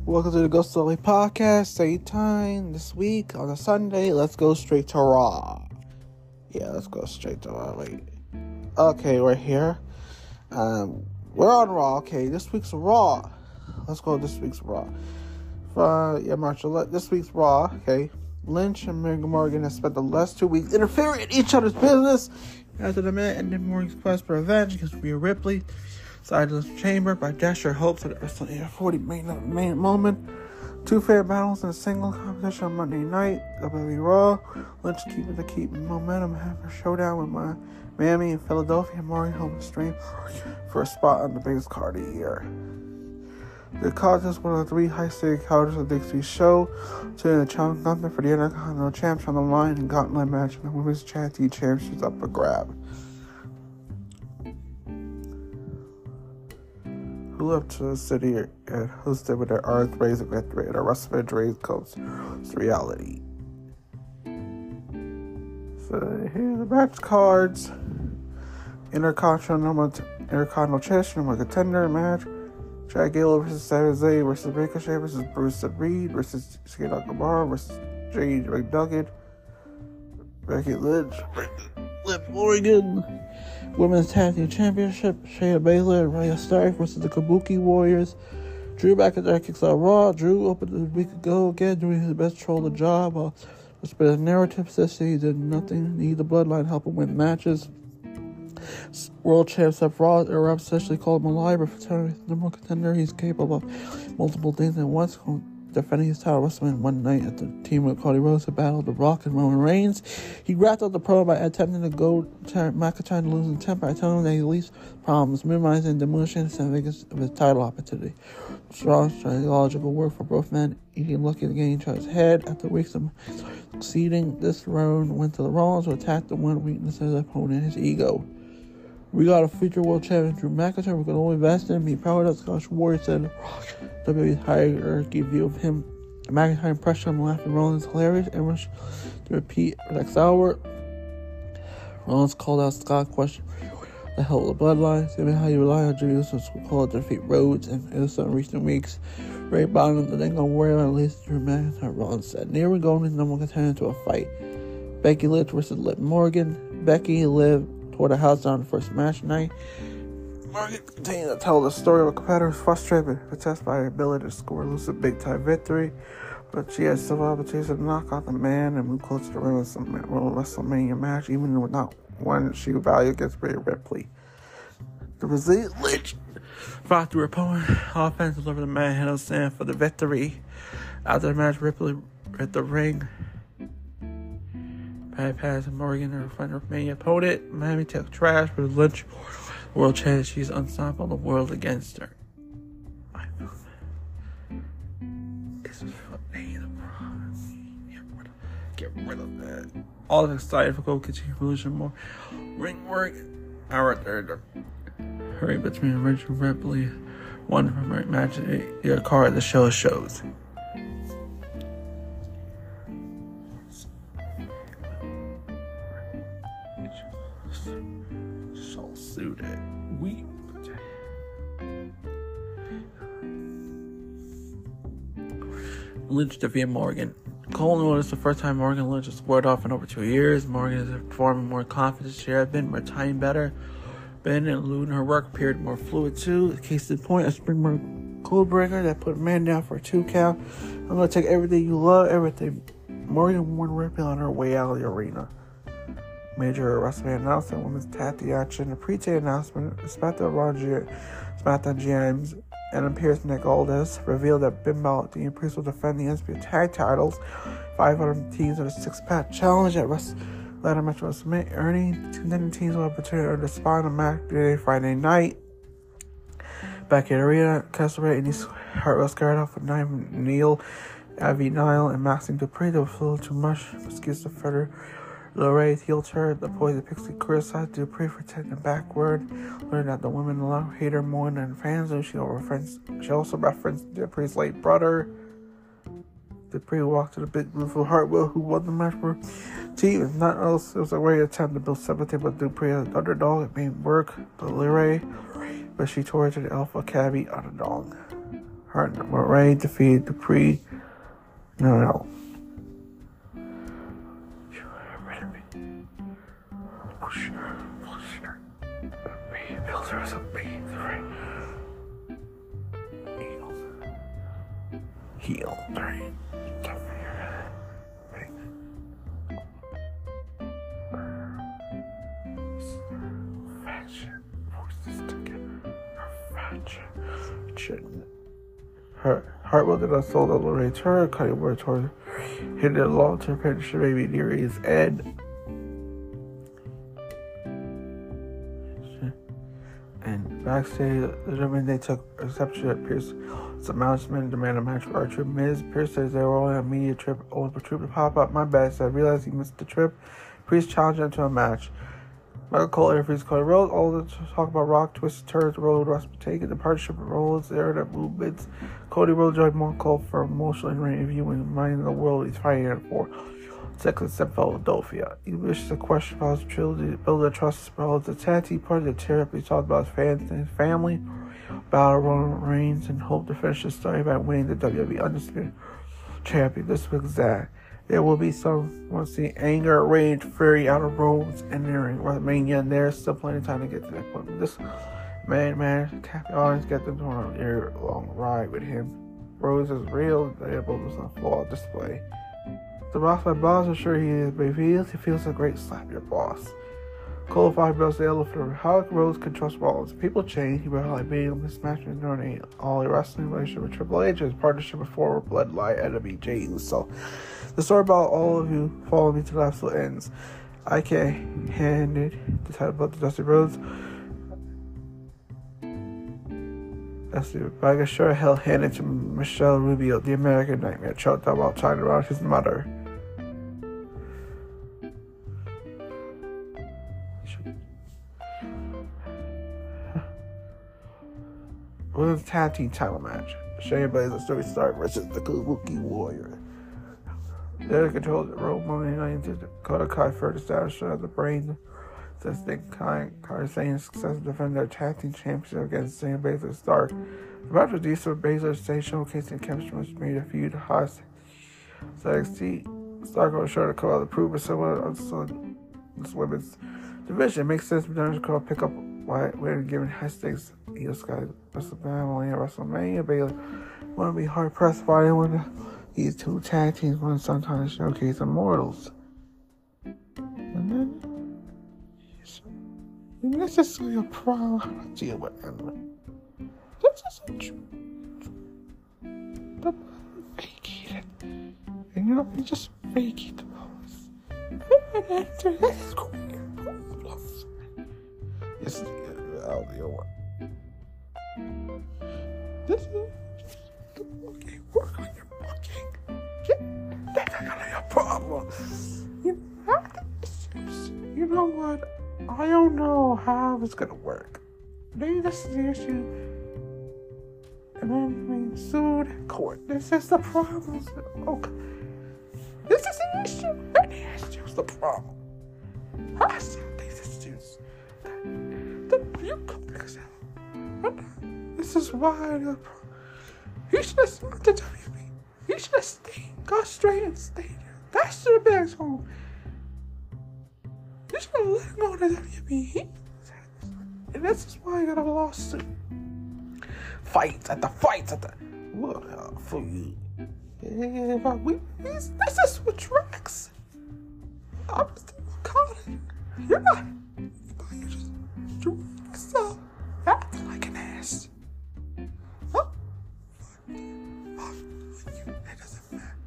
Welcome to the Ghost Story Podcast. Same time this week on a Sunday. Let's go straight to Raw. Yeah, let's go straight to Raw. Wait. Okay, we're here. We're on Raw. Okay, this week's Raw. Let's go to this week's Raw. March 11th. This week's Raw. Okay, Lynch and Megan Morgan have spent the last 2 weeks interfering in each other's business after the man ended Morgan's quest for revenge against Rhea Ripley. Side of the chamber by gesture hopes at the WrestleMania 40 main moment. Two fair battles in a single competition on Monday night. WWE Raw. Lynch keep momentum. Have a showdown with Miami and Philadelphia. Morgan home stream for a spot on the biggest card of the year. The contest one of the three high-stakes counters of the Dixie show. To the challenge Gunther for the Intercontinental Championship on the line and gauntlet match and the Women's Tag Team Championships up for grab. Who left to the city and hosted with their arms raised victory and a WrestleMania Dreams comes to reality. So here are the match cards. Intercontinental Championship number contender match. Chad Gable versus Sami Zayn versus Ricochet versus Bruce Reed versus Shinsuke Nakamura versus Jade McDuggan. Becky Lynch, Liv Morgan. Women's Tag Team Championship, Shayna Baszler and Rhea Stark versus the Kabuki Warriors. Drew McIntyre kicks out Raw. Drew opened a week ago again, doing his best to troll the job. It's been a narrative says he did nothing. Need the bloodline help him win matches. World champs Seth Rollins erupts, essentially called him a liar, but for telling the number one contender, he's capable of multiple things at once. Defending his title WrestleMania one night at the team with Cody Rhodes to battle The Rock and Roman Reigns. He wrapped up the promo by attempting to go McIntyre to lose in temper by telling him that he leaves problems, minimizing and diminishing the significance of his title opportunity. Strong strategical work for both men, eating lucky to gain each other's head. After weeks of succeeding, this round went to the Rollins to attack the one weakness of his opponent, his ego. We got a future world champion Drew McIntyre. We're going to only invest in him. Be proud of Scottish Warrior said WWE's hierarchy view of him. McIntyre impression on laughing Rollins hilarious and rushed to repeat next hour. Rollins called out Scott question the hell of the bloodline. Saying how you rely on Drew to call it to defeat Rhodes and in recent weeks. Ray Bottom the thing gonna worry about at least Drew McIntyre. Rollins said. Near we going number one contender to a fight. Becky Lynch versus Liv Morgan. Becky Liv tore the house down the first match night. Morgan continued to tell the story of a competitor who's frustrated but possessed by her ability to score a elusive big-time victory. But she had several opportunities to knock out the man and move closer to the WrestleMania match, even with not one she valued against Rhea Ripley. The resilient Lynch fought through her opponent. Offense delivered the manhandle stand for the victory. After the match, Ripley hit the ring. Pass Morgan, her friend, main opponent. Miami took trash, but Lynch, world champion, she's unstoppable. The world against her. Get rid of that. All excited for Go Kitchen Evolution more. Ring work. Hour third. Hurry between Richard Ripley. One from right match. Your card. The show shows. So suited. Lynch defeated Morgan. Cole noticed the first time Morgan and Lynch have squared off in over 2 years. Morgan is performing more confident she had been, more time better. Ben and Lou and her work appeared more fluid too. Case in point, a Springboard Codebreaker that put a man down for a 2 count. I'm gonna take everything you love, everything. Morgan warned Ripley on her way out of the arena. Major WrestleMania announcement, women's tag team action, a pre-tape announcement, SmackDown GMs, and appears Nick Aldis revealed that Ben Balor and Priest will defend the NXT tag titles. 500 teams in a 6-pack challenge at ladder match WrestleMania, earning contending teams will opportunity to earn the spot on match Friday night. Back in the arena, Castellaneta and East Hartwell scared off with Neil, Avi Nile, and Maxine Dupree. They were a little too much. Excuse the further. Lorraine heel turn, the Poison Pixie criticized Dupree for taking backward. Learned that the women hate her more than fans, and she also referenced Dupree's late brother. Dupree walked to the big beautiful Hartwell, who won the match for team. If not else, it was a great attempt to build sympathy with Dupree as an underdog. It made work, but Lorraine, but she tore to the Alpha Academy underdog. Ray defeated Dupree. No. Heal. Right. Hartwell did not sold on Lorraine's her, cutting word toward hitting a long-term partnership maybe near his end. And backstage, the gentlemen they took exception at Pierce's announcement demanded a match for Archer. Miz Pierce says they were only on a media trip, only for Troop to pop up. My bad, so I realized he missed the trip. Priest challenged him to a match. Michael Cole interviews Cody Rhodes. All the talk about Rock, twists, turns, Road, Ross taking the partnership of Rhodes, there that movements. Cody Rhodes joined Michael Cole for an emotional interview and reminding the world he's fighting for. Second step Philadelphia. He wishes to question about his trilogy, build a trust about the tag team party, the tear up. He talked about his fans and his family, about Roman Reigns, and hope to finish the story by winning the WWE Undisputed Champion. This was that. There will be some, once the anger, rage, fury out of Rhodes and nearing WrestleMania, and there's still plenty of time to get to that point. But this man, always get them on a year-long ride with him. Rhodes is real, able was on full display. The boss, my boss, is sure he is, but if he feels a great slap your boss. Cole 5 belts the elephant. How Rhodes can trust Rollins. People change. He will like being mismatched during all a wrestling relationship with Triple H, his partnership with former bloodline enemy Jey Uso. The story about all of you follow me to the absolute ends. I can't hand it the title belt to Dusty Rhodes. But I can sure hell hand it to Michelle Rubio, the American Nightmare, choked out while trying to round his mother. Women's tag team title match. Shayna Baszler, Zoe Stark versus the Kabuki Warrior. They're controlled the Road Money Night to Dakota Kai further established as the brain. Since they Kai saying success to defend their tag team championship against Shayna Baszler Stark. The match was decent with Baszler stage showcasing chemistry which made a feud hot. So NXT Stark was sure to come out the prove of someone on this women's division. It makes sense for them to pick up why we're given high stakes. Heel Sky WrestleMania. Baylor want to be hard pressed by anyone. These two tag teams want to sometimes showcase immortals. And then this is your problem. How to deal with them. This isn't true. The fake it. And you know, you just fake it. And after this is cool. It's the audio one. This is okay. Work on your booking. That's not gonna be a problem. You know what? I don't know how it's gonna work. Maybe this is the issue. And then being sued in court. This is the problem. Okay. This is the issue. And the issue is the problem. I said these issues. You come next time. This is why he should have stopped the WWE. He should have stayed, got straight and stayed. That should have been his home. You should have let him go to WWE. And this is why I got a lawsuit. Fights at the. What for you? Yeah, but this is what tracks. I'm just calling. You're not. You're just doing yourself. Acting like an ass. Huh? It doesn't matter.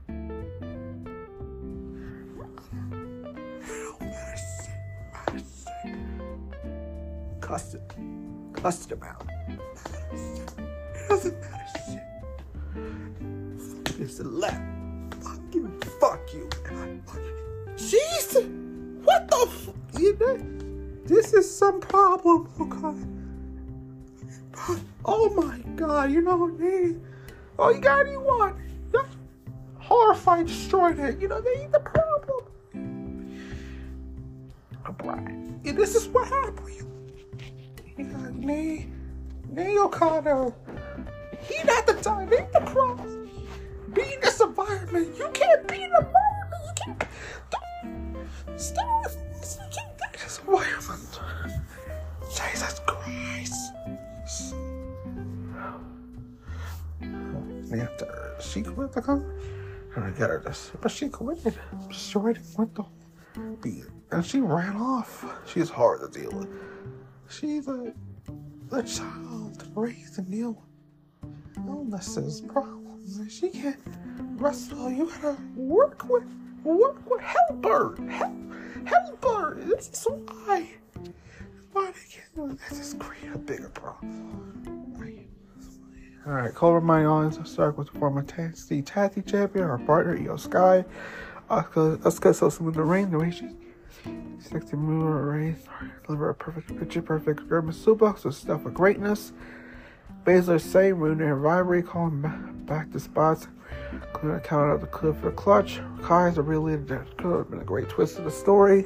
Cussed him out. It doesn't matter shit. Fuck this and left. Fuck you. Jeez! What the f... You know? This is some problem, okay? Oh my god, you know what I mean? Oh, you got anyone? Horrified, destroyed it. You know, they ain't the problem. Brian. Yeah, this is what happened. You got Nate O'Connor He not the time. He the cross. Be in this environment. You can't be in the environment. You can't. Don't stay with this. You can't be in this environment. Jesus Christ. After she quit the come, I'm gonna get her this. But she quit. She already went the beat. And she ran off. She's hard to deal with. She's the child raised and deal with illnesses, problems. And she can't wrestle. You gotta work with, help her. Help her. This is why they can't just create a bigger problem. Alright, Clover My Islands. I'll start with the former tag champion, our partner, Io Sky. Asuka so smooth the ring, the way she sexy move race, deliver a picture perfect German suplex with stuff of greatness. Baszler say ruined her rivalry, calling back to spots, including a count out the cliff for the clutch. Kai's a real leader that could have been a great twist of the story.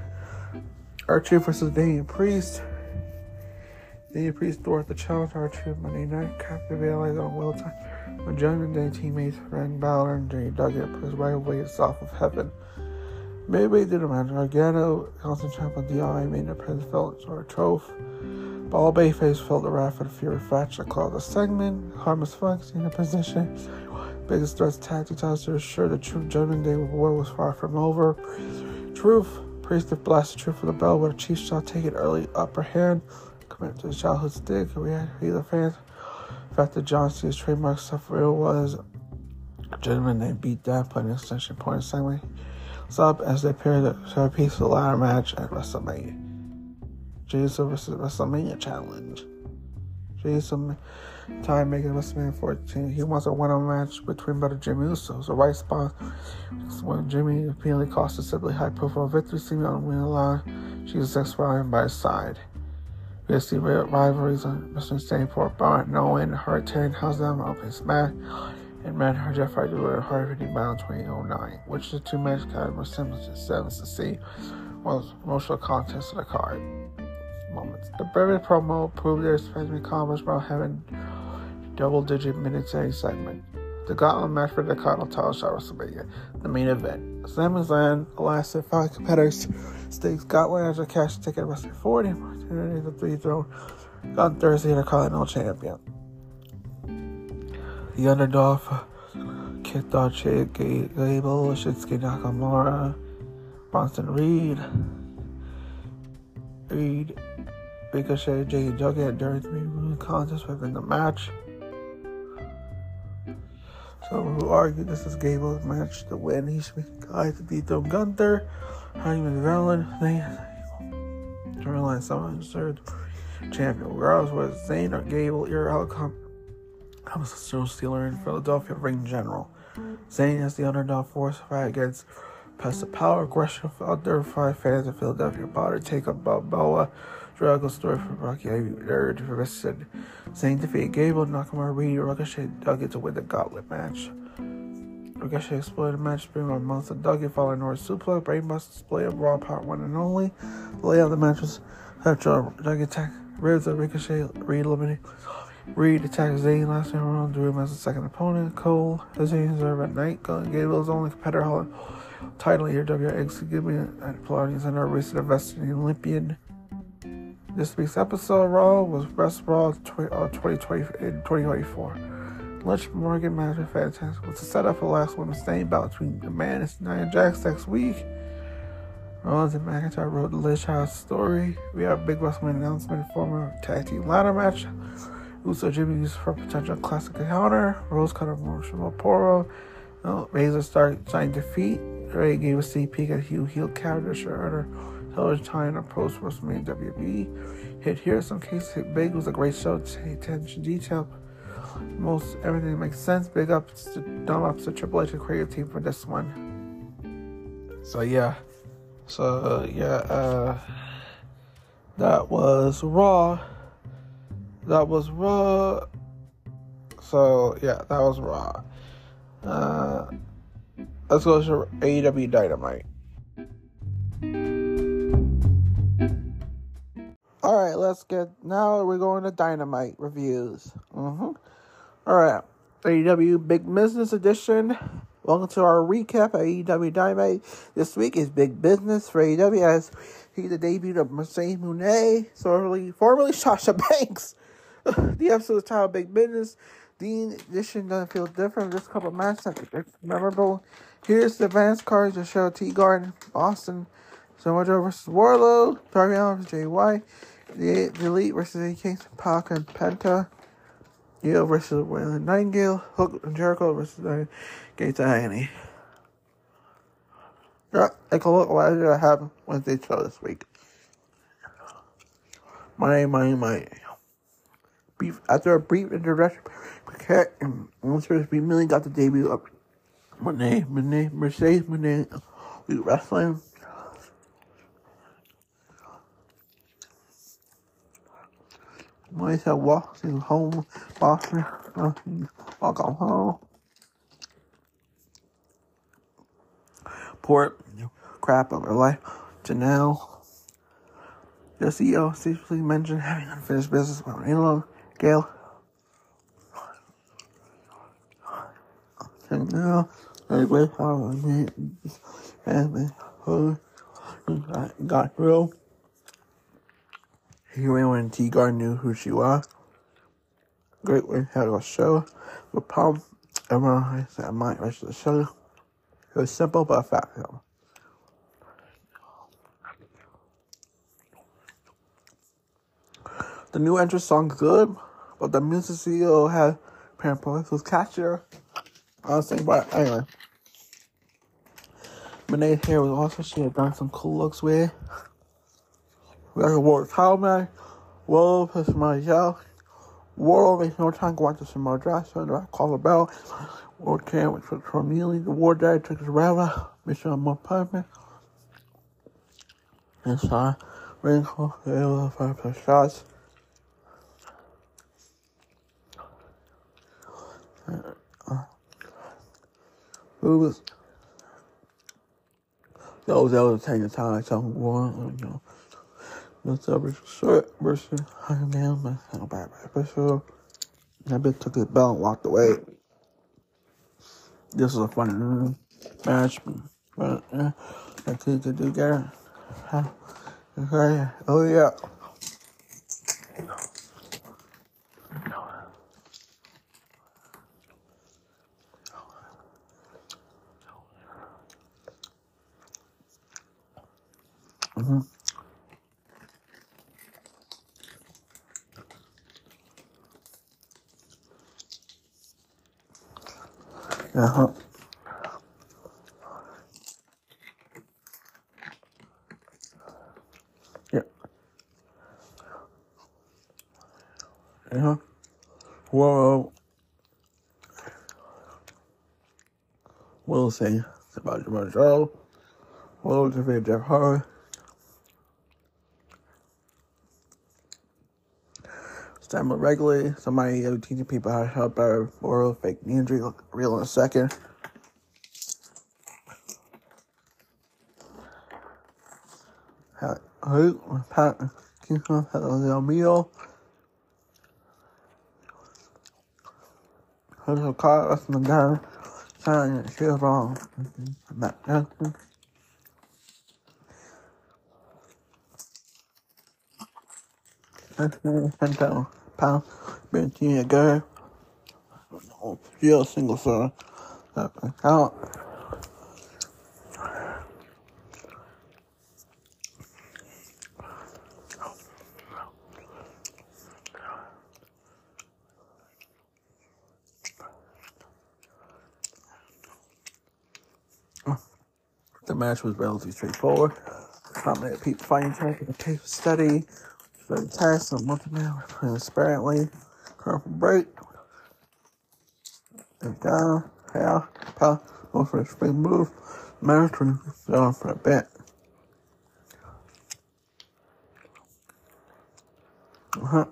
R-Truth versus Damian Priest. Damian Priest threw out the challenge R-Truth Monday night, captivated on Will Time. When Judgment Day teammates Finn Balor and Jay Duggan put his right away south of heaven. Midway through the match, Gargano, constant champ on DI, made a present felt or a trophy. Ball Bayface felt the wrath of the Fury faction called the segment. Harmless Funk in a position. Biggest threats tactic titles to assure the Truth Judgment Day war was far from over. Truth, Priest blasted Truth for the bell, but a cheap shot taking early upper hand. Commit to the childhood stick. We had either fans. The fact that John Cena's trademark stuff real was Judgment Day beat that, putting an extension point in segment. Up as they paired the piece for the ladder match at WrestleMania. Jason versus WrestleMania challenge. Jason time making WrestleMania 14. He wants a one-on-one match between brother Jimmy Uso. It's the right spot when Jimmy apparently cost a simply high-profile victory. Seeming on the winning line. She's ex-firing by his side. We see rivalries on Wrestling Standing for Barrett, knowing her tearing house them up his match. And man, her Jeff Hardy with a hard hitting battle 2009, which is the two match card was similar to 7th to see was emotional contest of the card. Moments. The Brevity promo proved their expansion accomplished by having double-digit minutes a segment. The Gauntlet match for the Continental title shot WrestleMania, the main event. SummerSlam lasted 5 competitors. Stakes Gauntlet as a cash ticket wrestling 40 opportunity to three-throw on Thursday the Continental champion. The underdog kicked off Chad Gable, Shinsuke Nakamura, Bronson Reed, Ricochet, Jay Duggan during 3 ruling contests within the match. Some who argue this is Gable's match to win. He should be the guy to beat them. Gunther, Hyman Velen, Storyline someone third champion. Regardless whether Zayn or Gable, your outcome. I was a show stealer in Philadelphia ring general. Zayn as the underdog force fight against passive power aggression of unidentified fans in Philadelphia about to take up Balboa. Drago story from Rocky Third versus Zayn defeated Gable, Nakamura, Reed, Ricochet, Duggan to win the Gauntlet match. Ricochet exploited the match, bringing on months of Duggan following North suplex, brainbuster display of Raw Part 1 and only. The layout of the match was after Duggan attack ribs of Ricochet, Reed eliminated. Reed attacked Zayn last time around, drew him as a second opponent. Cole, Zayn deserved at night. Gable's only competitor holding title here, WX, giving and applauding and our recent invested in the Olympian. This week's episode of Raw was Best Raw 2024. Lunch Morgan match was fantastic. Was the setup for the last one staying bout between the Man and Nia Jax next week. Rollins and McIntyre wrote the Lish House story. We have a big WrestleMania announcement for a tag team ladder match. Uso Jimmy used for a potential classic encounter. Rose cut off Marshall Poro. Razor started trying defeat. Ray gave a sneak peek at Hugh Heel character Shredder. Television time on post WrestleMania WWE. Hit here, some cases hit big. It was a great show. Attention detail. Most everything makes sense. Big ups to dumb ups to Triple H and creative team for this one. That was Raw. That was Raw. Let's go to AEW Dynamite. Alright, we're going to Dynamite reviews. Alright, AEW Big Business Edition. Welcome to our recap of AEW Dynamite. This week is Big Business for AEW as he the debut of Mercedes Moné, formerly Sasha Banks. The episode is titled Big Business. The edition doesn't feel different. This couple of matches it's memorable. Here's the advance cards to show T-Garden, Austin, Samoa Joe versus Wardlow, Darby Allin versus Jay White, the Elite versus A. Kingston, Pac, and Penta, Io versus Nightingale, Hook and Jericho versus Gates and Agony. Take a look at what did I have Wednesday show this week. My name. After a brief introduction, Paquette and Monsters B. Million got the debut of Mercedes Moné wrestling. Myself walking home, Boston, welcome home. Poor crap of her life. Janelle. The CEO secretly mentioned having unfinished business with Elo, Gail. Janelle, got real. Here when T-Garden knew who she was. Great way to have a show. With Palm, everyone said I might rush the show. It was simple but effective. The new entrance song's good, but the music CEO had apparent voice was catchier. Honestly, but anyway. Moné's hair was awesome. She had done some cool looks with. We got a World title match. World versus Margell. World makes no time going to Samoa Joe. So I call the bell. World champ, which was from Neely. The War Dad took his rather. Mission more perfect. Inside. Ring call. They were 5+ shots. Who was those that was taking time some one, the suburbs short versus Hangman, but not bad episode. That bitch took his belt and walked away. This was a fun match, but I could do better. Okay, oh yeah. Uh-huh. Yeah. Uh-huh. Whoa. We'll see about Samoa Joe. We'll defeat Jeff Hardy. Stand up regularly. Somebody teaching people how to help better oral fake knee injury. Look real in a second. Who? Pat Kingston had a little meal. Her car was in the down. Sign she was wrong. Matt Johnson. $10 pound. Been a girl. She's single son. Out. The match was relatively straightforward. Not many people fighting each other. The case was steady. The test of multi-man transparently. Curve break. And down. Half. Power. Go for a spring move. Marathon. Down for a bit. Uh-huh.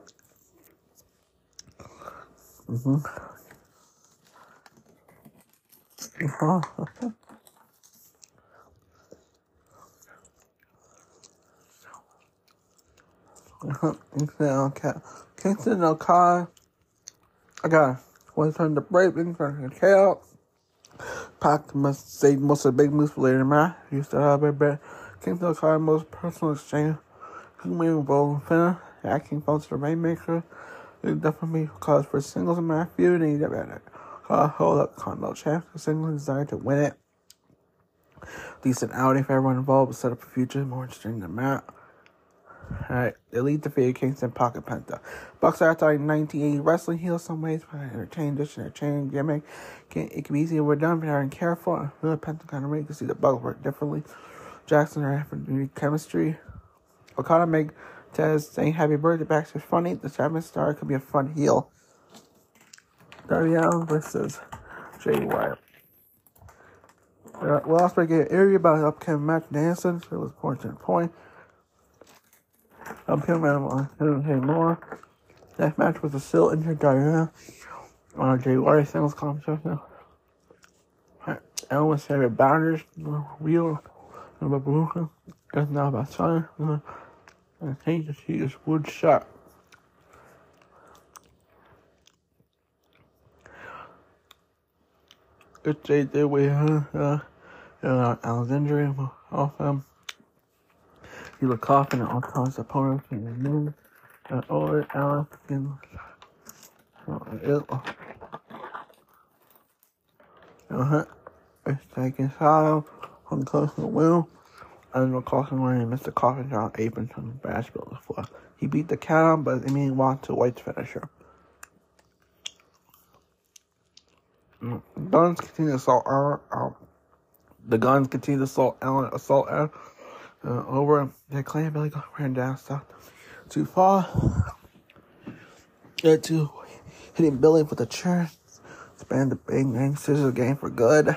Kingston Okada. I got One turn to break, then turn to KO. Pac must say most of the big moves for later in the match. You still have a bet. Kingston card most personal exchange. Who bowl finna. Acting phones to the Rainmaker. It definitely cause for singles match feud, and you get better. Hold up, Continental champ. The single desire to win it. Decent outing for everyone involved, but set up a future more interesting than the match. Alright, Elite defeated Kingston Pocket Penta. Bucks are outside 1980 wrestling heels some ways, but entertaining dish and entertaining gimmick. It can be easy if we're done, but are careful. Really, Penta kind of make to see the Bucks work differently. Jackson are having unique chemistry. Okada make Tez saying happy birthday back to funny. The Champion Star could be a fun heel. Darby Allin versus Jay Wyatt. We'll also get an area about the upcoming match dancing. So it was point to the point. Upcoming match on more. That match was a still injured Diana on Jay Wyatt singles competition. Ellen's favorite bounders, real number Barucha. It's not about time. I think that he is wood shot. Good day there with Allen's injury off him. He was coughing and all kinds of opponents in the moon. Or Allen it's taking style on close to the wheel. I don't know Coffin wearing Mr. Coffin John apron on the basketball before. He beat the cat on, but it mean walk to White's finisher. Guns continue to assault the Guns continue to assault Allen over. They claim Billy ran down south too far. Get to hitting Billy with a chair. Span the big name scissors game for good.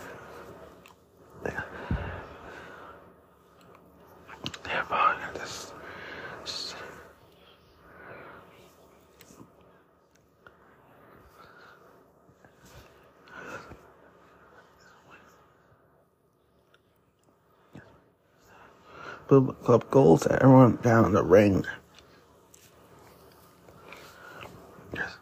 Put up goals to everyone down the ring. Yes.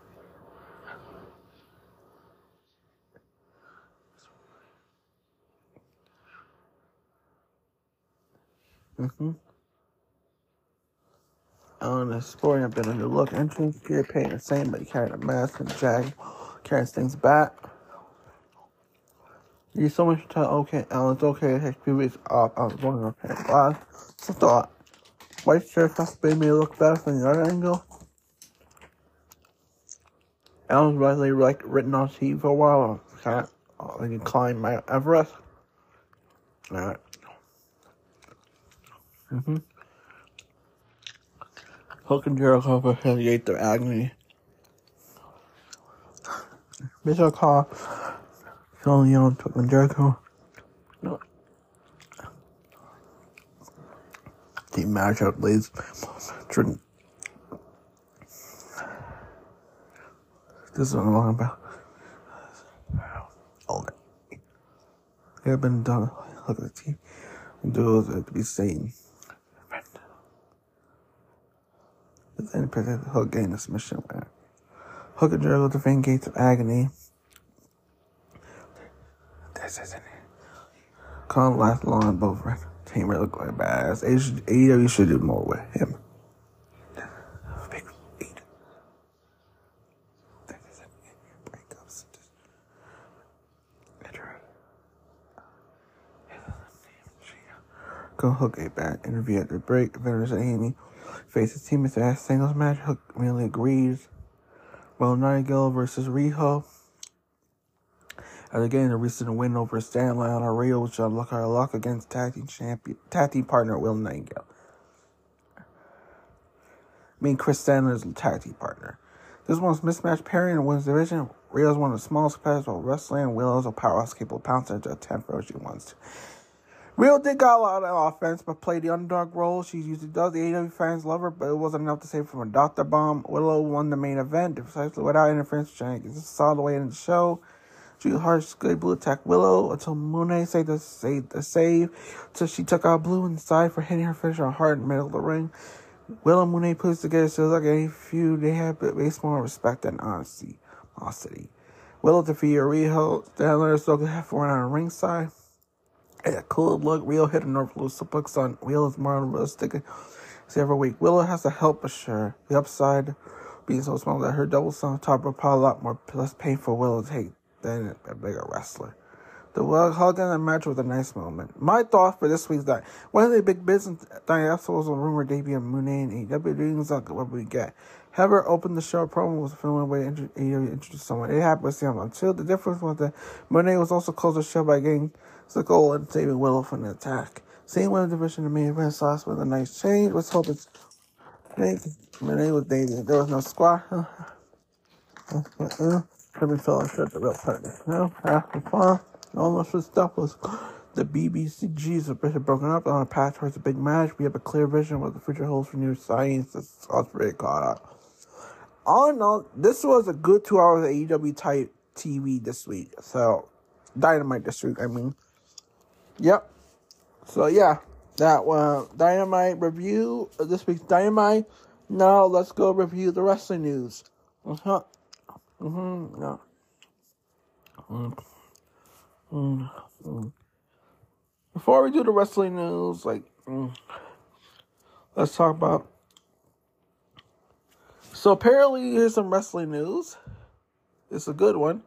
On the sporting, I've been a new look entrance. Gear paint the same, but he carried a mask and Jag carries things back. You so much to tell, okay, Alan's okay, it takes 2 weeks off. I was going on paint glass. So thought, white shirt made me look better from the other angle. Alan's rightly written on TV for a while. Kind of climb Mount Everest. Alright. Hook and Jericho for the 8th of Agony. Bishop Call. Phil Young took the Jericho. No. Team matchup, please. This is what I'm talking about. All that. They have been done. Look at the team. Duels to be seen. Then present Hook gained the submission winner. Hook and Jericho defend Gates of Agony. This isn't it. Can't last long in both team really look like badass. AEW should do more with him. Big beat. That isn't it. Breakups. Go Hook a bad interview at the break. Veterans Amy faces team as a singles match. Hook merely agrees. Well, Nightingale versus Riho. As again, a recent win over Stanley on our Rio, which unlock our luck against tag team partner Will Nightingale. Chris Stanley's tag team partner. This one's mismatched pairing in women's division. Rio's one of the smallest competitors of wrestling, and Willow's a powerhouse capable of pouncing to a 10 for what she wants to. Rio did got a lot of offense, but played the underdog role. She usually does. The AEW fans love her, but it wasn't enough to save from a Dr. Bomb. Willow won the main event, precisely without interference. This is all the way in the show. Drew Hart's good blue attack Willow until Monet saved the save. So she took out Blue inside for hitting her finisher hard in the middle of the ring. Willow and Monet puts together so like any feud they have, but based more respect and honesty. animosity. Willow defeated Riho. Stanley still had 4 on ringside. And a cool look. Riho hit a North Blue suplex on Willow's more realistic. Every week. Willow has to help, but sure. The upside being so small that her double on top will probably a lot more less painful Willow to take than a bigger wrestler. The hug in the match was a nice moment. My thought for this week is that one of the big business dynamics was a rumor debut of Mooney and AEW. Doing exactly what we get. Heather opened the show promo was filming way to introduce someone. It happened with Sam until the difference was that Mooney was also closed the show by getting the goal and saving Willow from the attack. Same women's division, the main event sauce with a nice change. Let's hope it's Mooney was dating. There was no squash. Kevin fell short the real partner. No, after fun. All this stuff was the BBCGs are broken up on a path towards a big match. We have a clear vision of what the future holds for new science. That's very caught up. All in all, this was a good 2 hours of AEW type TV this week. So, Dynamite this week, I mean. Yep. So, yeah. That Dynamite review of this week's Dynamite. Now, let's go review the wrestling news. Yeah. Before we do the wrestling news, let's talk about. So apparently, here's some wrestling news. It's a good one.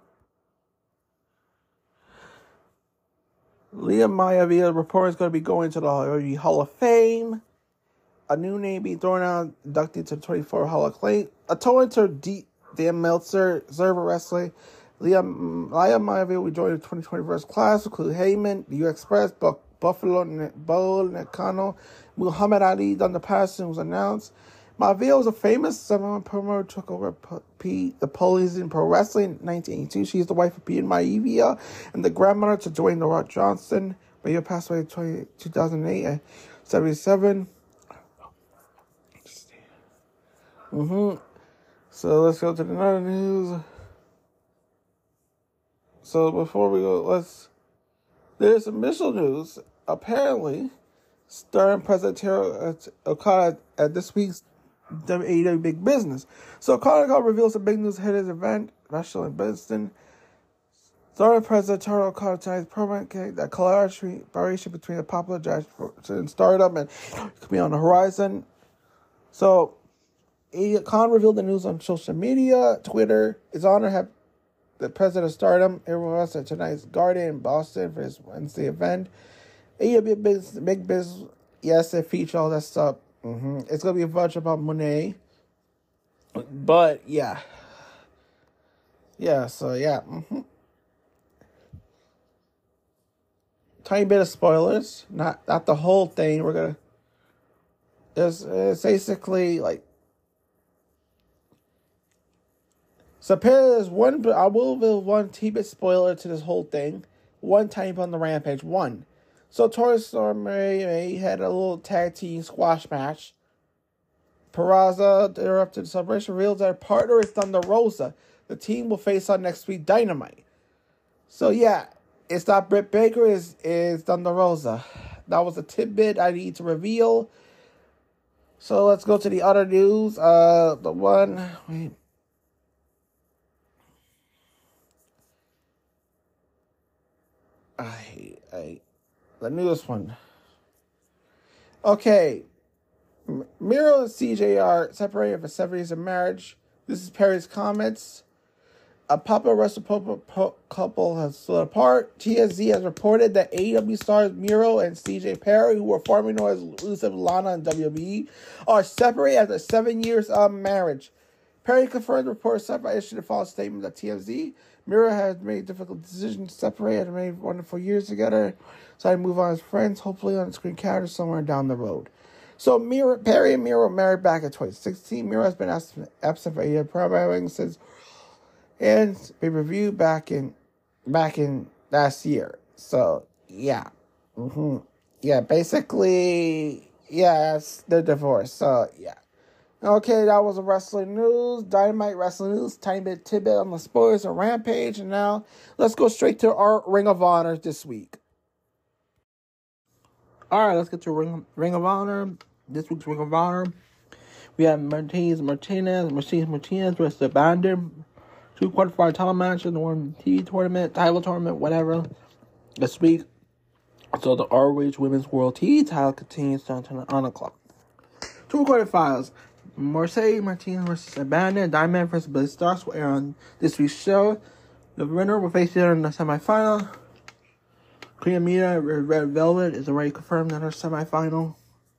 Leah Maivia report is going to be going to the WWE Hall of Fame. A new name being thrown out, inducted to the 24 Hall of Fame. A to Dan Meltzer, Server Wrestling. Leah Maivia will join the 2021 class, include Heyman, the U Express, Buffalo, Bo Nakano, Muhammad Ali, done the past and was announced. Maivia was a famous summer promoter, took over the Police in Pro Wrestling in 1982. She's the wife of Pete Maivia and the grandmother to Dwayne The Rock Johnson. Maivia passed away in 2008 at 77. So let's go to the other news. So before we go, there's initial news. Apparently, Stern President Hikaru Okada at this week's AEW Big Business. So Okada reveals the big news ahead of his event, Wrestling in Boston. Stern President Hikaru Okada tonight's promo that collaboration between the popular jazz and Stardom and could be on the horizon. So Khan revealed the news on social media, Twitter. His honor have the president of Stardom, everyone else at tonight's Garden in Boston for his Wednesday event. AEW Big Business, yes, it features all that stuff. It's going to be a bunch about Monet. But, yeah. Yeah, so, yeah. Tiny bit of spoilers. Not the whole thing. We're going to... It's basically, So apparently I will reveal one tidbit spoiler to this whole thing. One tiny bit on the Rampage. One. So Tori Storm May had a little tag team squash match. Peraza interrupted the celebration, reveals that her partner is Thunder Rosa. The team will face on next week Dynamite. So yeah, it's not Britt Baker, is Thunder Rosa. That was a tidbit I need to reveal. So let's go to the other news. The newest one. Okay. Miro and CJ are separated for 7 years of marriage. This is Perry's comments. A popular wrestling couple has split apart. TSZ has reported that AEW stars Miro and CJ Perry, who were formerly known as Rusev Lana and WWE, are separated after 7 years of marriage. Perry confirmed the report separation in the following statement that TMZ. Miro has made a difficult decision to separate and made wonderful years together. So I move on as friends, hopefully on screen characters somewhere down the road. So Perry and Miro married back in 2016. Miro has been absent for AEW programming since and pay-per-view back in last year. So yeah. Yeah, basically, yes, they're divorced. So yeah. Okay, that was a wrestling news, Dynamite wrestling news, tiny bit tidbit on the spoilers of Rampage, and now let's go straight to our Ring of Honor this week. Alright, let's get to Ring of Honor. This week's Ring of Honor. We have Mercedes Martinez versus Bandit. 2 quarterfinal title matches, the one TV tournament, title tournament, whatever, this week. So the ROH Women's World TV title continues to on the clock. 2 quarterfinals. Mercedes Martinez versus Abandon. Diamond versus Billy Starks will air on this week's show. The winner will face each other in the semifinal. Queen Amita Red Velvet is already confirmed in her semifinal.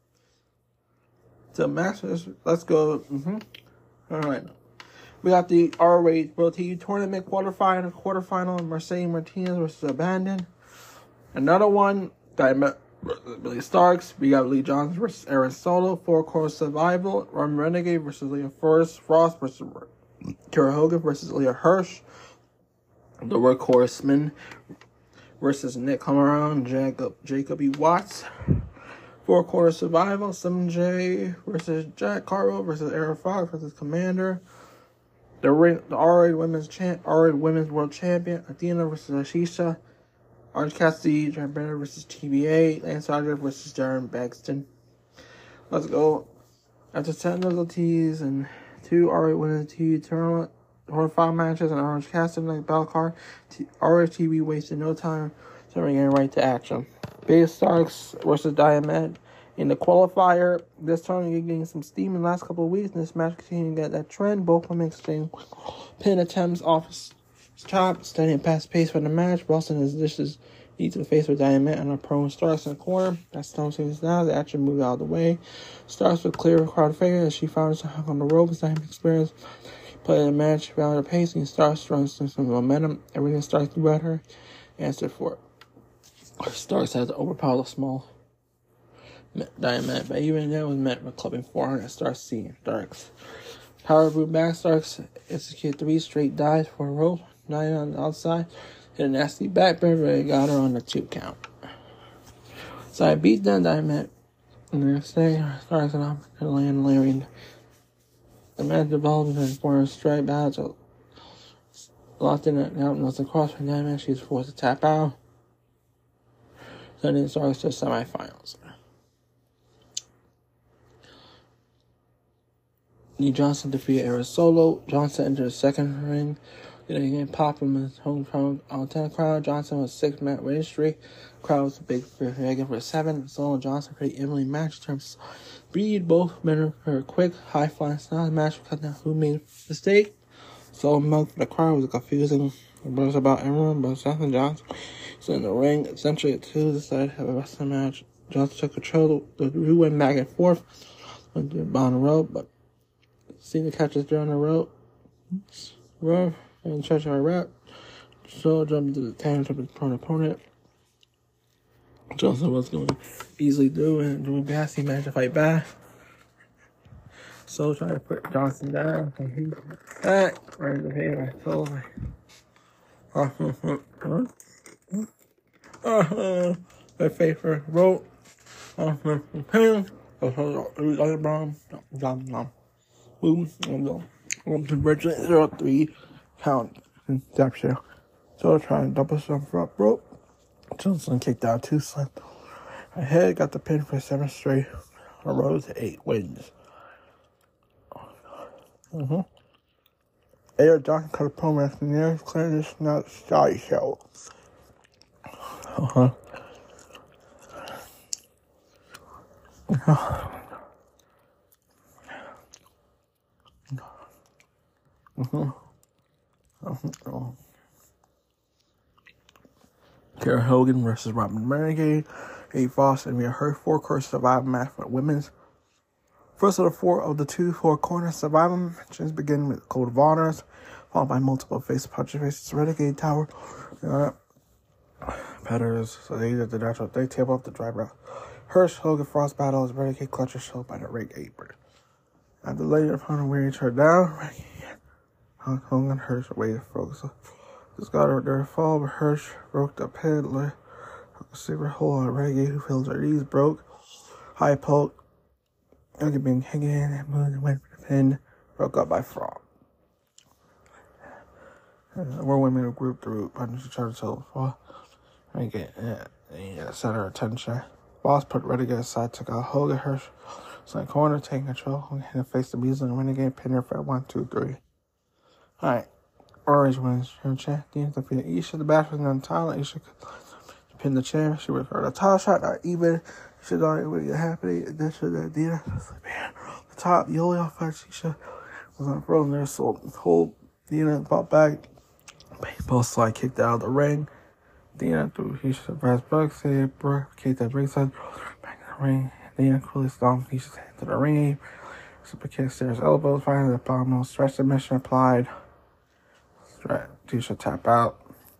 So Masters, let's go. Alright. We got the ROH World TV Tournament quarterfinal. Mercedes Martinez versus Abandon. Another one, Diamond Billy Starks. We got Lee Johnson versus Aaron Solo. 4-Corner Survival. Roman Renegade versus Leah Frost versus Kara Hogan versus Leah Hirsch. The Workhorsemen versus Nick Cameron, Jacob E. Watts. 4-Corner Survival. Slim J versus Jack Carville versus Aaron Fox versus Commander. The ROH Women's World Champion Athena versus Ashisha. Orange Cassidy, John Brenner versus TBA, Lance Archer versus Darren Baxton. Let's go. After technicalities and 2 ROH Women's TV tournament, 5 matches, and Orange Cassidy like battle card, ROH TV wasted no time, so we're getting right to action. Billy Starks versus Diamond in the qualifier. This tournament getting some steam in the last couple of weeks, and this match continuing to get that trend. Both women exchange pin attempts off top, studying past pace for the match. Boston is dishes knee to the face with Diamond and a prone Starks in the corner. That's Stone seems now. The action moved out of the way. Starks with clear crowd figure as she found herself hung on the ropes. Diamond experience play the match, found her pace, and Starks runs some momentum. Everything Starks threw at her, answered for it. Starks had to overpower the small Diamond, but even that was met with clubbing 400. Starks seeing Starks. Power boot back. Starks execute 3 straight dives for a rope. 9 on the outside. Hit a nasty backbreaker, but it got her on the 2 count. So I beat down Diamond. And the next day, Starks and I'm going to land Larry. The match developed in for a straight battle. Locked in it out and was across from Diamond. She was forced to tap out. So then Starks to semifinals. Lee Johnson defeated Aaron Solo. Johnson entered the second ring. Then again, pop from his hometown on-10 crowd. Johnson was 6-match winning streak. Crowd was big for Hagen for 7. Solo and Johnson pretty evenly matched in terms of speed. Both men were quick, high-flying style. The match cut down who made the mistake. Solo milk for the crowd was confusing. It was about everyone but Seth and Johnson. So in the ring, essentially at 2 decided to have a wrestling match. Johnson took control. The two went back and forth. Went to the bottom rope, but seen the catches during the rope. Rough and stretch our rep. So jumped into the tangent of his opponent. Johnson was going to easily do and doing past. He managed to fight back. So trying to put Johnson down. Back. Right in the paper. So the favor rope. Pin. Boom. Welcome to Virgil 03 count. Tap share. So trying to double some front rope. Johnson kicked out 2 slip ahead, got the pin for 7 straight. A road to 8 wins. Air Johnson cut a promo at the nearest clearance, not shy show. Kara Hogan versus Robin Renegade. A Foss and Mia Hurt 4-corner survival match for women's. First of the 4 of the 2 4-corner survival matches begin with Code of Honors, followed by multiple face punches versus Renegade Tower. Petters, so they did the natural. They table up the driver. Hirsch Hogan Frost battle is Renegade clutcher showed by the ring apron. After later opponent wearing her down, Hogan and Hirsch waited for so just got her there fall, but Hirsch broke the pin, secret hole on Renegade who feels her knees broke. High poke. Hogan being hanging in and moved and went for the pin, broke up by Frog. More women who grouped the root, punches each other to the fall. Renegade set her attention. Boss put Renegade aside, took out Hogan Hirsch. Side corner, taking control, and face the music and Renegade pin her for 1, 2, 3. Alright. Orange wins. Dean defeated Isha. The match was non-title. Isha pinned the champ. She was for the title shot. Not even. Isha thought it would get happening. And then she did Dina. Man, the top. The only offense Isha was on the road there. So hold Dina fought back. Both slide kicked out of the ring. Dina threw Isha brass bucks. Brooke kicked that ringside. Back in the ring. Dina quickly stomped Isha's head to the ring. Super kick, stairs, elbows, finally the abdominal stretch submission applied. Isha tap out.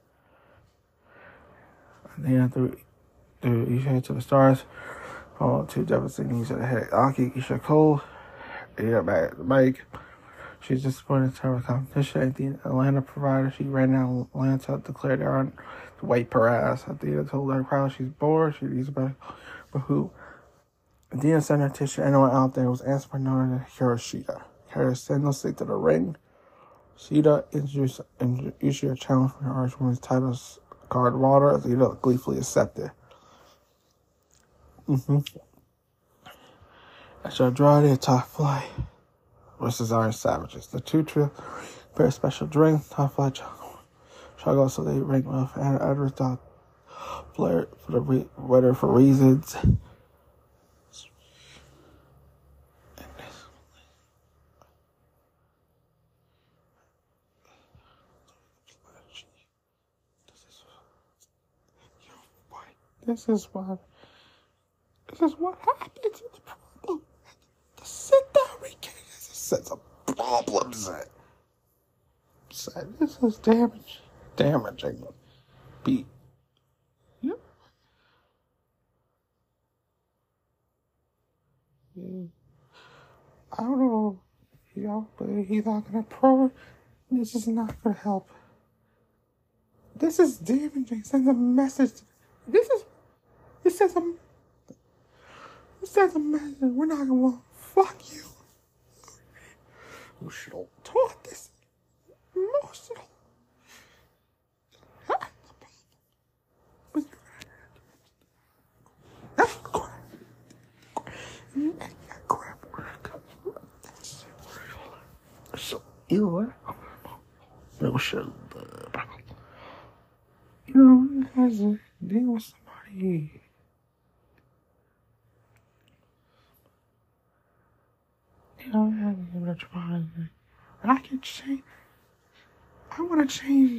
And Dina threw Isha head to the stars. Followed two devastating Isha the head. Aki, Isha Cole. Dina back at the mic. She's disappointed in her competition. At the Atlanta provider, she ran out Atlanta, declared her on to wipe her ass. Dina told her crowd she's bored. She needs better. But who? Dina sent her tissue. Anyone out there was answered by known as Hiroshita. Harris sent no stick to the ring. Shida introduced a challenge for her Irish Women's titles card water. Lita gleefully accepted. Andrade Top Fly versus Iron Savages. The two pair special drinks. Top Fly struggle, so they rank with and others Blair for the weather for reasons. This is what happens. The problem. The sit-down recase is a sense of problems. This is damaging. Beat. Yep. I don't know, but he's not gonna pro. This is not gonna help. This is damaging. Sends a message. This says a message. We're not gonna fuck you. Emotional. Taught this. Emotional. So, you what? Emotional. Has a deal with somebody. I'm gonna try. And I can change. I want to change.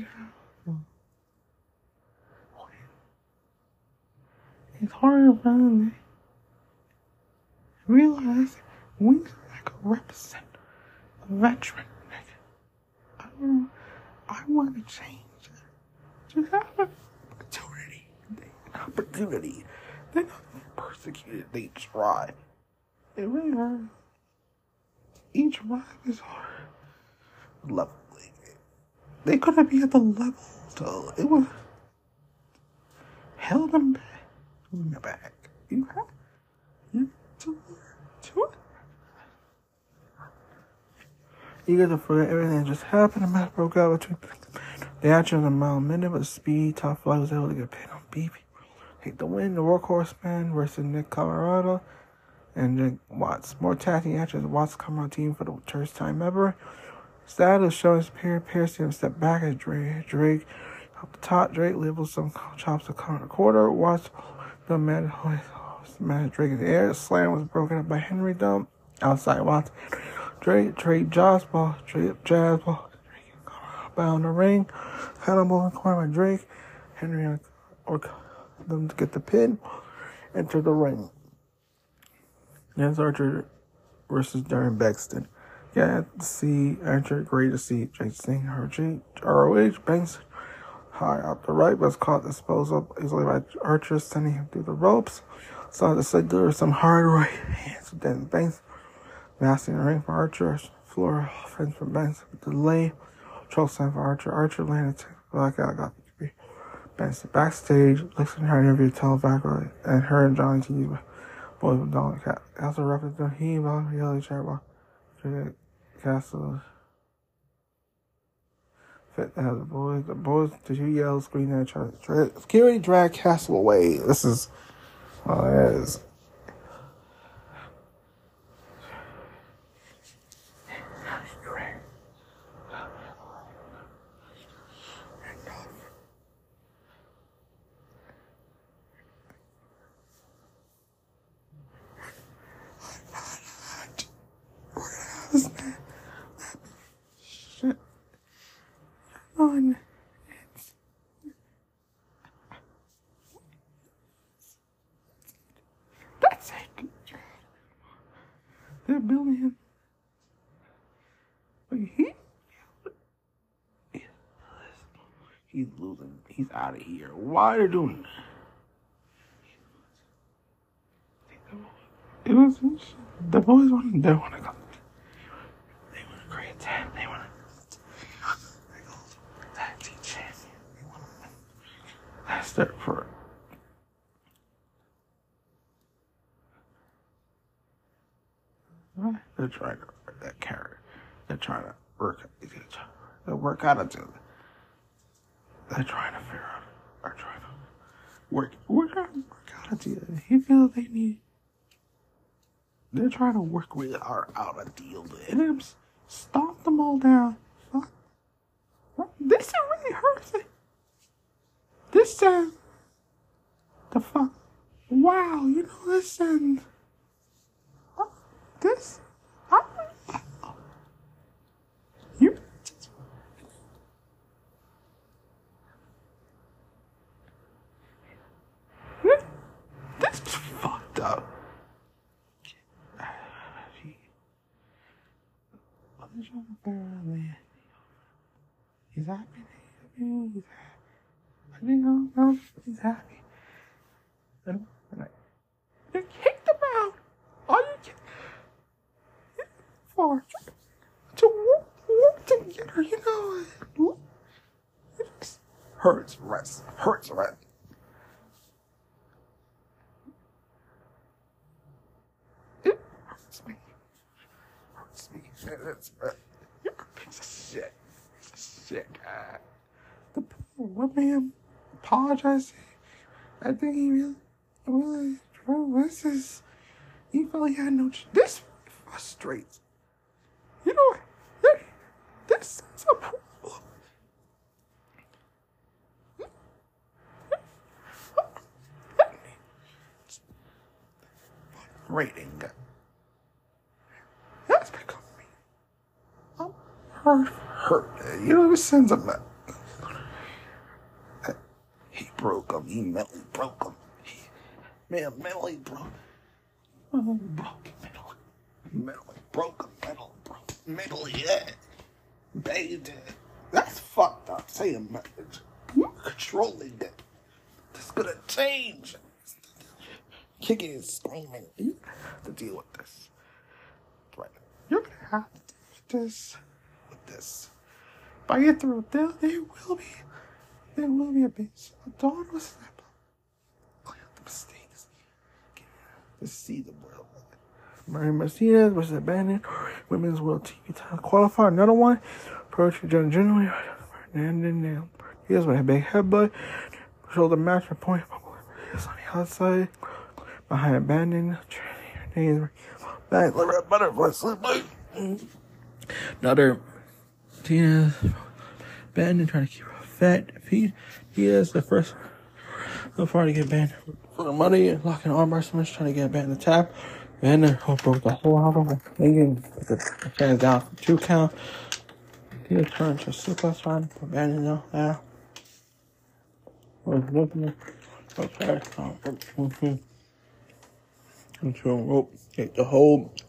It's hard for me to realize we like represent a veteran. I want to change. To have an opportunity. They're not persecuted, they try. It really hurt. Each ride is hard. Level. They couldn't be at the level, so it was held them back. In the back. You get to forget everything that just happened. The match broke out between the action of a mile a minute, but Speed Top Flight was able to get a pin on BB. Take the win. The Workhorseman versus Nick Colorado and Nick Watts. More tag team matches. Watts come on team for the first time ever. Status showing superior. Pearson step back as Drake up the top. Drake labels some chops to cover the quarter. Watts the man Drake in the air. Slam was broken up by Henry Dump. Outside Watts. Drake jazz ball. Bound the ring. Hannibal in the corner by Drake. Henry or them to get the pin. Enter the ring. Lance Archer versus Darren Bexton. Yeah, to see Archer, great to see Jake Singh, ROH, Banks high out the right, but it's caught disposal easily by Archer, sending him through the ropes. Saw the side there some hard right hands with Dennis Banks. Mastering the ring for Archer. Floor offense for Banks with delay. Choke slam for Archer. Archer landed blackout. Got the Banks backstage. Listening to her interview, teleback, and her and Johnny T. Boys with Donald Castle reference to he about yellow chat about Castle. Fit that the boys the two yells screen that security drag Castle away. This is it is. on. That's it. They're building him. But he's losing. He's out of here. Why are they doing that? It was the boys want to go. They want to create that. They want to tag team champion. They want to win. That's their for. They're trying to work that character. They're trying to work. They'll work out until they're trying to figure out. Are trying to work out until he feels they need. They're trying to work with our out a deal. And then stomp them all down. Fuck. This really hurts. This the fuck. Wow, you know this and this. You. This is fucked up. He's happy. I think he's happy. And you kicked him out. All you can for to work together, you know. It hurts, rest. Hurts, rest. It hurts me. You're a piece of shit. Shit, God. The poor one man apologized. I think he really, this is, he felt he had no, this frustrates. You know what? This is a problem. Rating. That's become me. I'm hurt. You know, this sends him that. He broke him. He mentally broke him. Mentally broke. Mentally broke him. Mentally, yeah. Baby, that's fucked up. Say a message. You're controlling it. This gonna change. Kicking and screaming. You have to deal with this. Right. You're gonna have to deal with this. By your throat, there will be a base. Dawn was clean up the mistakes. To see the world. Mary Martinez was abandoned. Women's World TV title qualifier. Another one. Poetry John January. And then here's with a big headbutt. Shoulder match for point. Here's on the outside. Behind abandoned. Back. Butterfly. Another Tina abandoned. Trying to keep her fat. He is the first so far to get banned for the money. Locking armbar smash. Trying to get banned the tap. And then broke the whole album. Thinking the fans down for 2 count. He turned to suplex line for banning now. Yeah. Was looking at okay. Into a rope. Take the hold.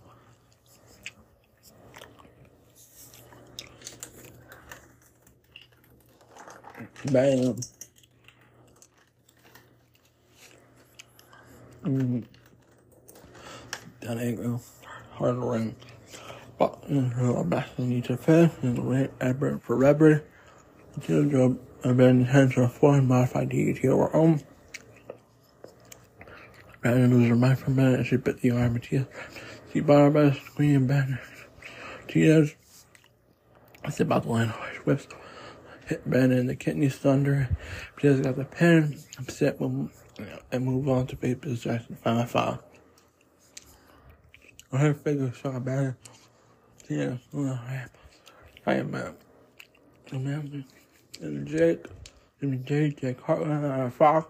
Bang. Down ankle, hard to ring. But I'm back to need to defend in the ring Edward for Redbird. Until job abandoned hands are foreign modified DET over home. Brandon loses her mind for a minute as she bit the arm of Tia. She bought her by the screen and bandaged. Tia's about to land on his whips. Hit Brandon in the kidney thunder. Tia's got the pen. Upset and move on to Vapors Jackson 5-5. I heard figure shot about it. Yeah, I am Jake Hartland, Fox.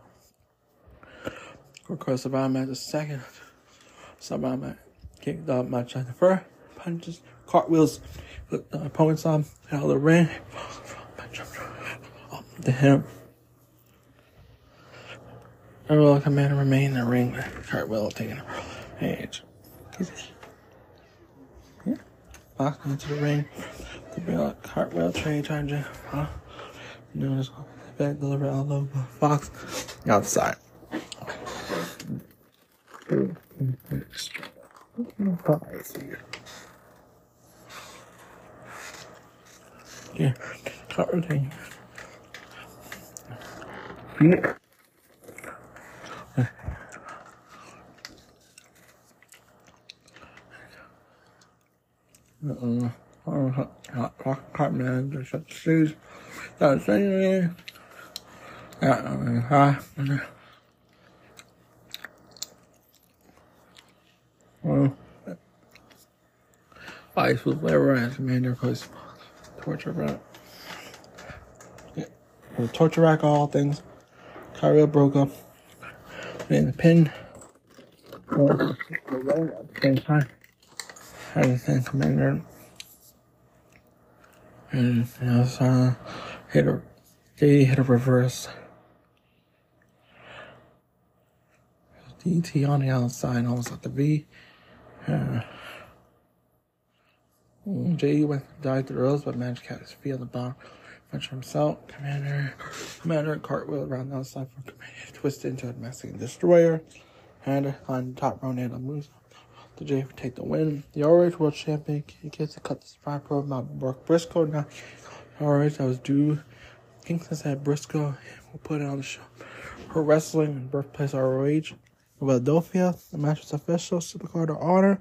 Of course, survived match the second. Survived match kicked off match at the first. Punches, cartwheels, put the opponents on, held the ring. to him. Will Commander remain in the ring with Cartwheel taking a page. Yeah. Fox into the ring. The Bill Cartwheel trade charging. Doing his back deliver elbow. Fox outside. Yeah. Cartwheel taking. Yeah. Cartman just shut the shoes. That's saying Ice was whatever as Commander because torture rack. Yeah. Torture rack all things. Cartwheel broke up. And the pin. At the same time. Had the same Commander. And hit a reverse. DT on the outside, almost at the V. Jay died to the ropes, but managed to catch his feet on the bottom. Venture himself. Commander Cartwheel around the outside for Commander. Twisted into a Mexican destroyer. And on the top round, and moves. The Jay would take the win. The ROH World Champion gets to cut the spot pro about Brooke Briscoe. Now, ROH that was due. Kingston said Briscoe will put it on the show. Her wrestling and birthplace ROH. Philadelphia. The match was official. Supercard of Honor.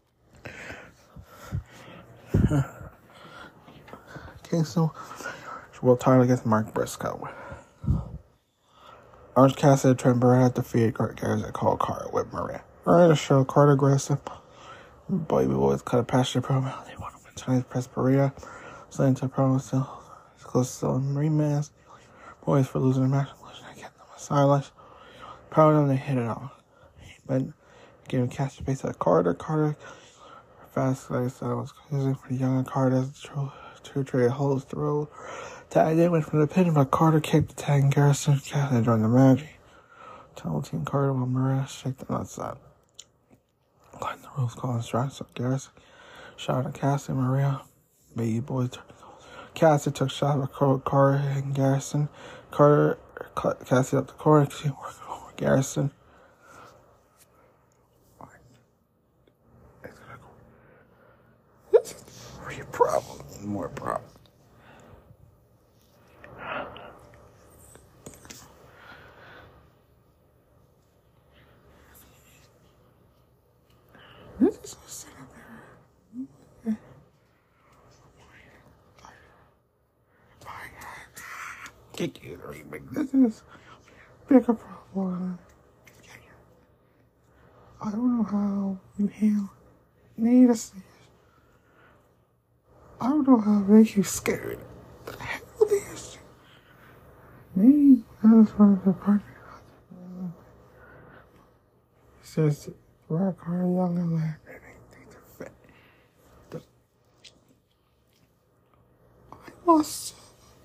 Kingston world title against Mark Briscoe. Orange Cassidy, Trent Barrett defeated Garrison called Carter with Maria. Earlier in the show, Carter aggressive. Baby Boys cut a passionate promo. They want to win Chinese press Maria. Slaying to promo still. It's close to Marine Mask. Boys for losing the match. Again, silence. Power them, they hit it off. But giving Cassidy space at Carter. Carter fast like I said, was using for the younger Carter. Two trade holds the road. Tag in went from the pin, but Carter kicked the tag and Garrison. Cassidy joined the match. Tell Team Carter while Maria shake the nuts out. Climb the rules, calling strikes. So Garrison shot at Cassidy and Maria. Baby Boy Cassidy took shots at Carter and Garrison. Carter cut Cassidy up the corner. Working over Garrison. This is a problem. More problem. This is a setup there. Kick you, this is a bigger problem. I don't know how you handle need to see it. I don't know how to make you scared. The hell this? Me, that's one of the partner. It says rock hard, young and lad. I lost.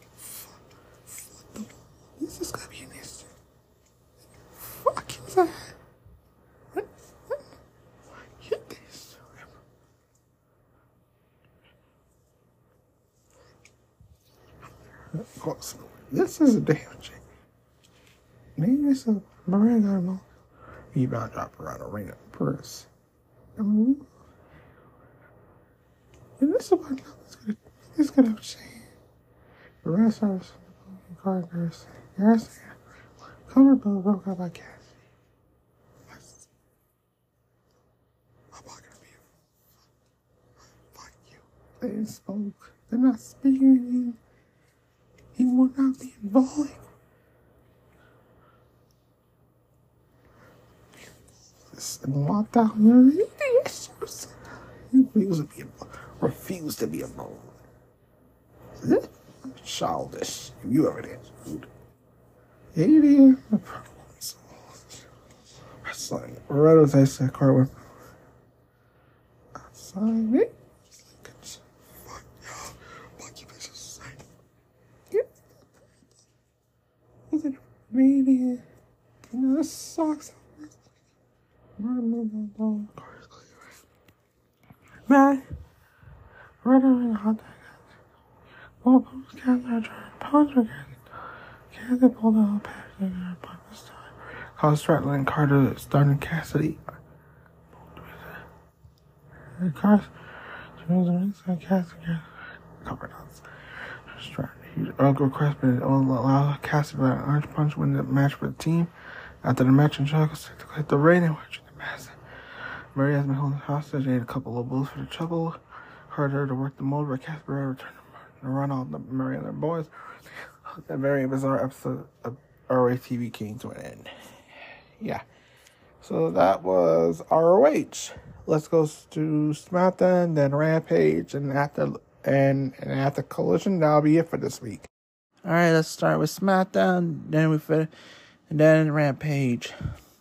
This is gonna be an issue. Fuck is that? Hit this. This is a damn shame. Maybe this is a Miranda. He about to drop around the ring of press. And this is what it's gonna change. The rest of us, Carter's Garrison, cover bill broke up by Cassie. I'm not gonna be fuck you. They spoke. They're not speaking anything. He will not be involved. Locked out your issues. He refused to be involved. Childish. You ever did. Idiot. Wrestling. Loretta's actually a car with. Outside me. Fuck y'all. Fuck you bitches. Canadian. This sucks. Man, running hot dog. Well, pounds again. Can't they pull down the pack but this time? Cause Stratton and Carter starting Cassidy. And Carter, Cassidy covered us. Stratton, Uncle Crespin allowed Cassidy by an orange punch win the match for the team. After the match, and Chuckles to collect the rating, watching the massive. Murray has been holding hostage and ate a couple of blows for the trouble. Carter to work the mold where Casper returned to run all the Murray and their boys. That very bizarre episode of ROH TV came to an end. Yeah. So that was ROH. Let's go to SmackDown, then Rampage, and after Collision, that'll be it for this week. Alright, let's start with SmackDown, then Rampage.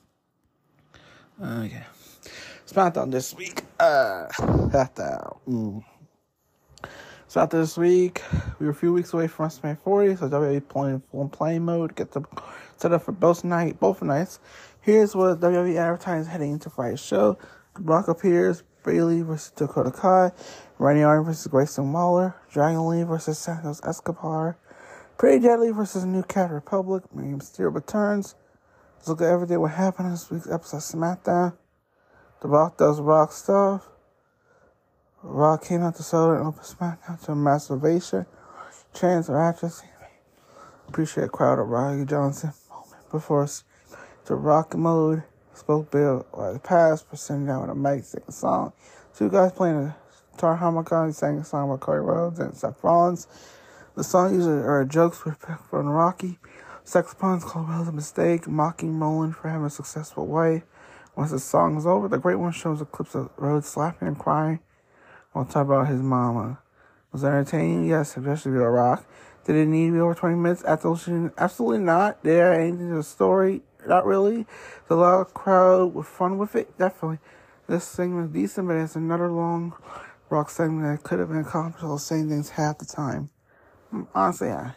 Okay. SmackDown this week. SmackDown this week. We were a few weeks away from WrestleMania 40, so WWE playing full play mode. Get the set up for both nights. Here's what WWE advertised heading into Friday's show. Brock appears. Bayley versus Dakota Kai. Randy Orton versus Grayson Waller. Dragon Lee versus Santos Escobar. Pretty Deadly versus New Cat Republic. Rey Mysterio returns. Let's look at everything what happened in this week's episode of SmackDown. The Rock does Rock stuff. Rock came out to soda and opened SmackDown to a massive ovation. Chance or actress. Appreciate a crowd of Rocky Johnson moment before the Rock mode. Spoke Bill while the past for sitting down with a mic, singing a song. Two guys playing a guitar harmonica, sang a song by Cody Rhodes and Seth Rollins. The song usually are jokes from Rocky. Sex puns called Rhodes a mistake, mocking Roland for having a successful wife. Once the song is over, the Great One shows the clips of Rhodes slapping and crying while talking about his mama. Was it entertaining? Yes, especially The Rock. Did it need to be over 20 minutes? Absolutely not. Did there anything to the story? Not really. The loud crowd with fun with it? Definitely. This segment is decent, but it's another long Rock segment that could have been accomplished all the same things half the time. Honestly, yeah.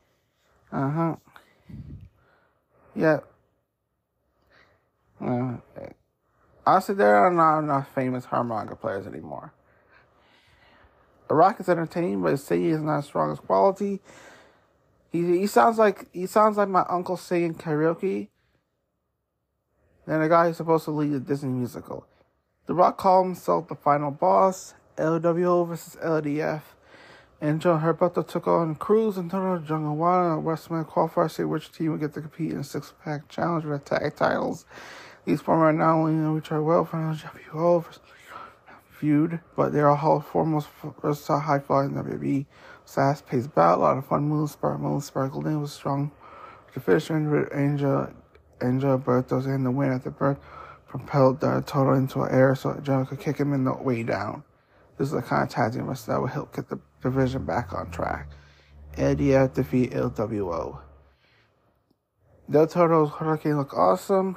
Yeah. Honestly, there are not enough famous harmonica players anymore. The Rock is entertaining, but his singing is not as strong as quality. He sounds like my uncle singing karaoke. Then the guy who's supposed to lead a Disney musical. The Rock called himself the final boss. LWO versus LDF. And John Herberto took on Cruz and Total Jungle Wild and WrestleMania qualifier to see which team would get to compete in a six-pack challenge with tag titles. These former are not only which are well for LWO feud, but they are all foremost versatile high-flying WWE. Fast-paced battle, a lot of fun moves, sparkled in with strong to finish with Angel Bertos and the win at the birth propelled Total into an air so John could kick him in the way down. This is the kind of tag team that will help get the division back on track. LDF defeat LWO. Del Toro's Hurricane look awesome.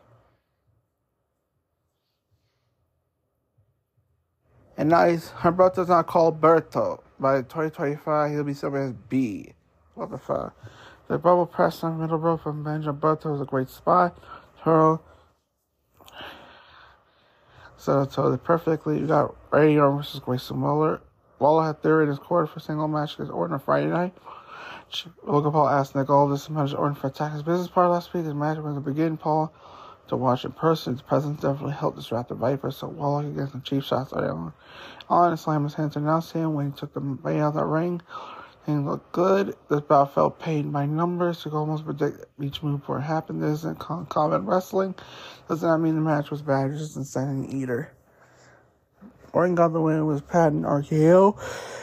And nice, Humberto's not called Berto. By 2025, he'll be somewhere as B. What the fuck? The bubble press on middle row from Benjamin Berto is a great spot. Toro so told it perfectly. You got Randy Orton versus Grayson Waller. Waller had theory in his court for single match against Orton on Friday night. Logan Paul asked Nick Aldis to manage Orton for attack his business part last week. His match was to begin Paul to watch in person. His presence definitely helped distract the Viper, so Waller could get some cheap shots early on and slam his hand to announce him when he took the way out of the ring. Things looked good. This bout felt paid by numbers. You could almost predict each move before it happened. This isn't common wrestling. Does not mean the match was bad. It's just insane either. Orton got the win with Pat and RKO.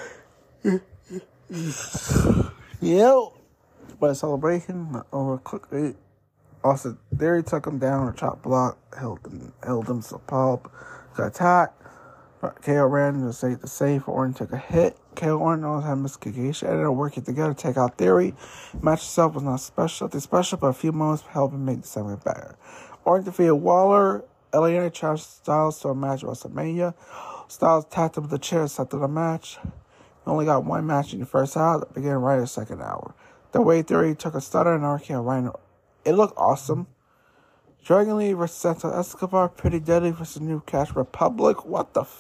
Yep. But a celebration over quickly. Austin Theory took him down a chop block. Held him so pulp. Got attacked. KO ran to save the save. Orton took a hit. KO Orton knows how miscommunication ended up working together to take out Theory. The match itself was not special, but a few moments helped him make the segment better. Orton defeated Waller. LA Knight challenged Styles to a match at WrestleMania. Styles tapped him with the chair and set to the match. He only got one match in the first hour that began right in the second hour. The way Theory took a stutter and RKO It looked awesome. Dragon Lee versus Santos Escobar. Pretty Deadly versus New Cash Republic. What the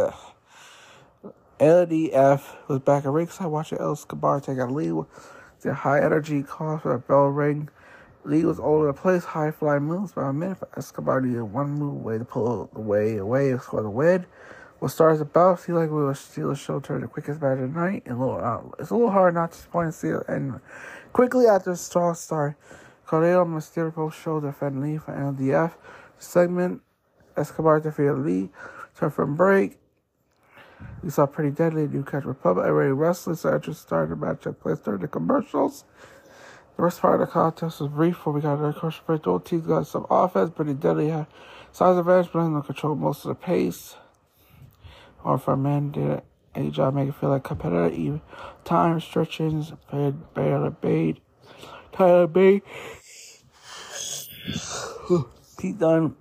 LDF was back at ringside watching Escobar take out Lee with the high energy call for a bell ring. Lee was all over the place, high flying moves by a minute, but Escobar needed one move away to pull away and score the win. What starts the bell, feel like we will steal the show turn the quickest match of the night. And it's a little hard not to disappoint to see it end quickly after the strong start. Correa Mysterio show defend Lee for LDF segment. Escobar defeated Lee. Turn from break. We saw Pretty Deadly, New Catch Republic, already wrestling, so I just started the match that placed during the commercials. The rest part of the contest was brief before we got a commercial break. Both teams got some offense. Pretty Deadly had size advantage, but didn't control most of the pace. Or for a man, did a job make it feel like competitive, even time stretchings, Tyler Bate, Pete Dunne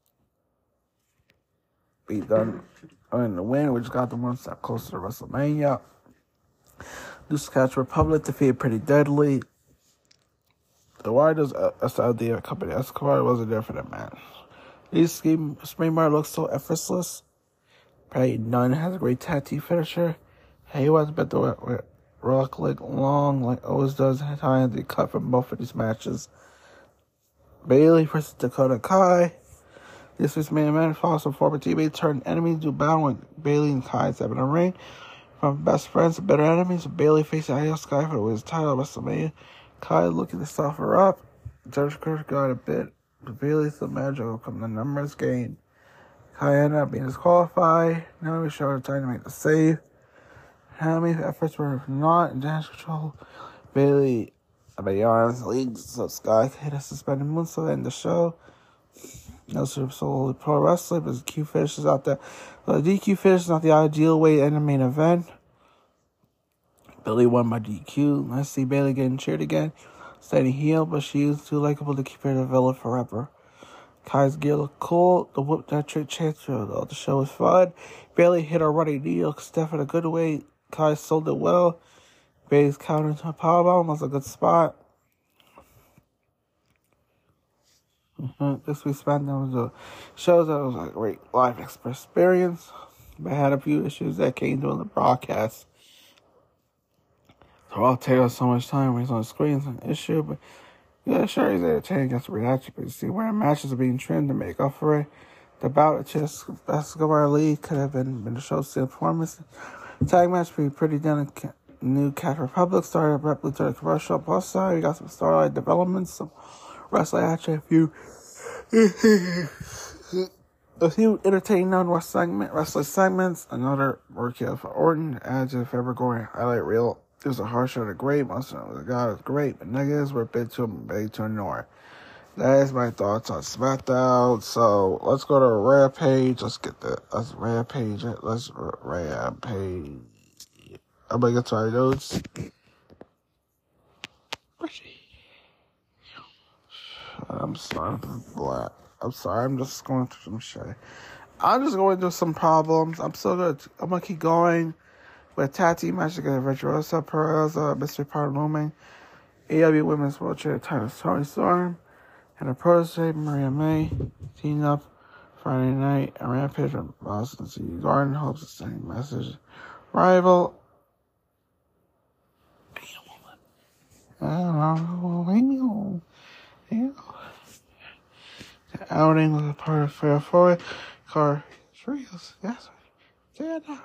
in the win, which got them one step closer to WrestleMania. New Catch Republic defeated Pretty Deadly. The why does SLD company Escobar wasn't there for that man. These Springbar looks so effortless. Pretty Dunne has a great tag team finisher. He was a bit the rock leg long like always does. Time they cut from both of these matches. Bailey versus Dakota Kai. This week's main event follows some former teammates turned enemies to battle when Bailey and Kai step in the ring. From best friends to better enemies, Bailey facing Io Sky for his title at WrestleMania. Kai looking to soften her up. Judge Chris got a bit, but Bailey's the magic from the numbers game. Kai ended up being disqualified. Now we showed her time to make the save. Naomi's efforts were not in damage control. Bailey, Yarn's league, so Sky hit a suspended moonsault in the show. No Super Soul Pro Wrestling, but the DQ finish is out there. The DQ finish is not the ideal way to end the main event. Bailey won by DQ. Let's see Bailey getting cheered again. Standing heel, but she is too likable to keep her the villain forever. Kai's gear looked cool. The whoop that trick chance though. The show was fun. Bailey hit her running knee, Steph in a good way. Kai sold it well. Bailey's counter to a powerbomb was a good spot. This week's SmackDown was a show that was a great live experience, but had a few issues that came during the broadcast. So I'll take up so much time when he's on the screen. It's an issue, but yeah, sure he's entertaining against the reaction. But you see where matches are being trimmed to make up for it. The bout at Chess Escobar Lee could have been the show's still performance. Tag match between Pretty Dunne and New Cat Republic started abruptly during the commercial. Plus side, we got some Starlight developments, some wrestling action, a few entertaining wrestling segments, another workout for Orton, adds to the February highlight reel. It was a hard show to great, most of the guy was great, but negatives were a bit too big to ignore. That is my thoughts on SmackDown. So let's go to Rampage. Let's Rampage. I'm gonna get to our notes. I'm sorry. I'm just going through some shit. I'm just going through some problems. I'm gonna keep going with tag team match against Virtuosa, Perez, Mystery Power looming. AEW Women's World Championship title Toni Storm and her protege Maria May teamed up Friday night at Rampage from Boston City Garden. Hopes the same message. Rival. The outing was a part of Fair Forward. Car Trios. Yes. Yeah, no.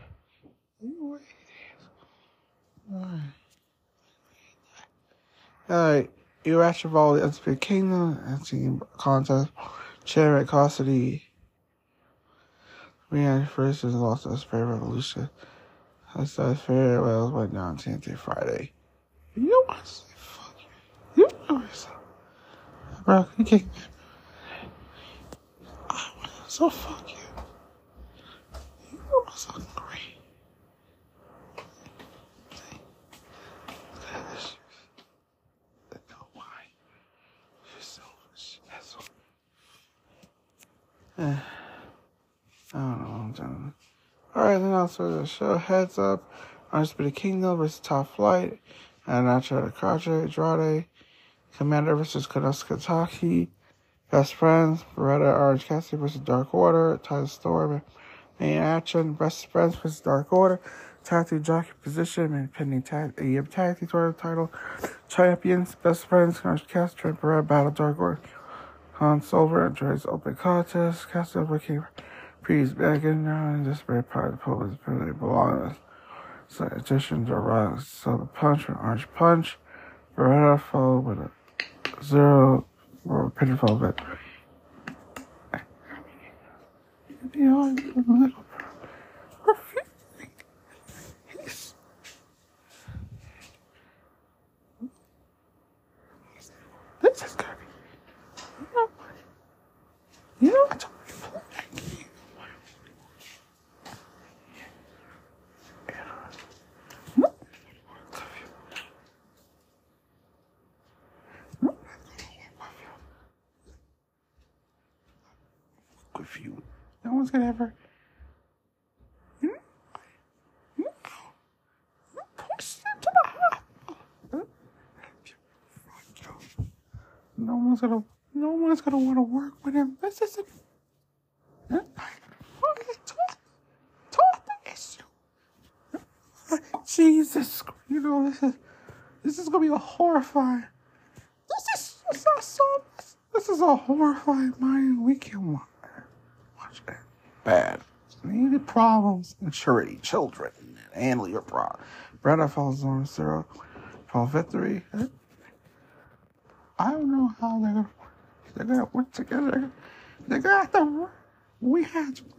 Alright. Iracha Valley, Undisputed Kingdom, and team contest. Cherry Cassidy. Rihanna first is lost to Spray Revolution. I said farewells went down TNT Friday. You don't want to say fuck you. You know yourself. Bro, you kick me. So fuck you. You know what's fucking great. Look at this shit. I know why. You're selfish. That's what. I don't know what I'm doing. Alright, then I'll start the show. Heads up. Undisputed Kingdom versus Top Flight. And Nacho Crotche, Andrade. Commander versus Konosuke. Best Friends, Beretta Orange Cassidy versus Dark Order. Title Storm, main action. Best Friends versus Dark Order. Tag team jockey position and pending tag team title. Champions, Best Friends, Orange Cassidy, Trent Beretta, Battle Dark Order. Han Silver, Andre's Open Contest. Cassidy overcame Priest Megan, and this very part of the public really belongs. So additions are right. So the punch and Orange Punch. Beretta followed with a 0 or pinfall victory. You know, I'm a little refusing. This is gonna be. You know what? With you, no one's gonna ever. Push him to the hospital. No one's gonna want to work with him. This isn't. Talk the issue. Jesus, you know this is gonna be a horrifying. This is a horrifying mind. We can watch it. Bad. Needed problems. Maturity. Children. Handle your problem. Brenda falls on 0. Fall victory. I don't know how they're gonna work together. They're gonna have to work. We have to.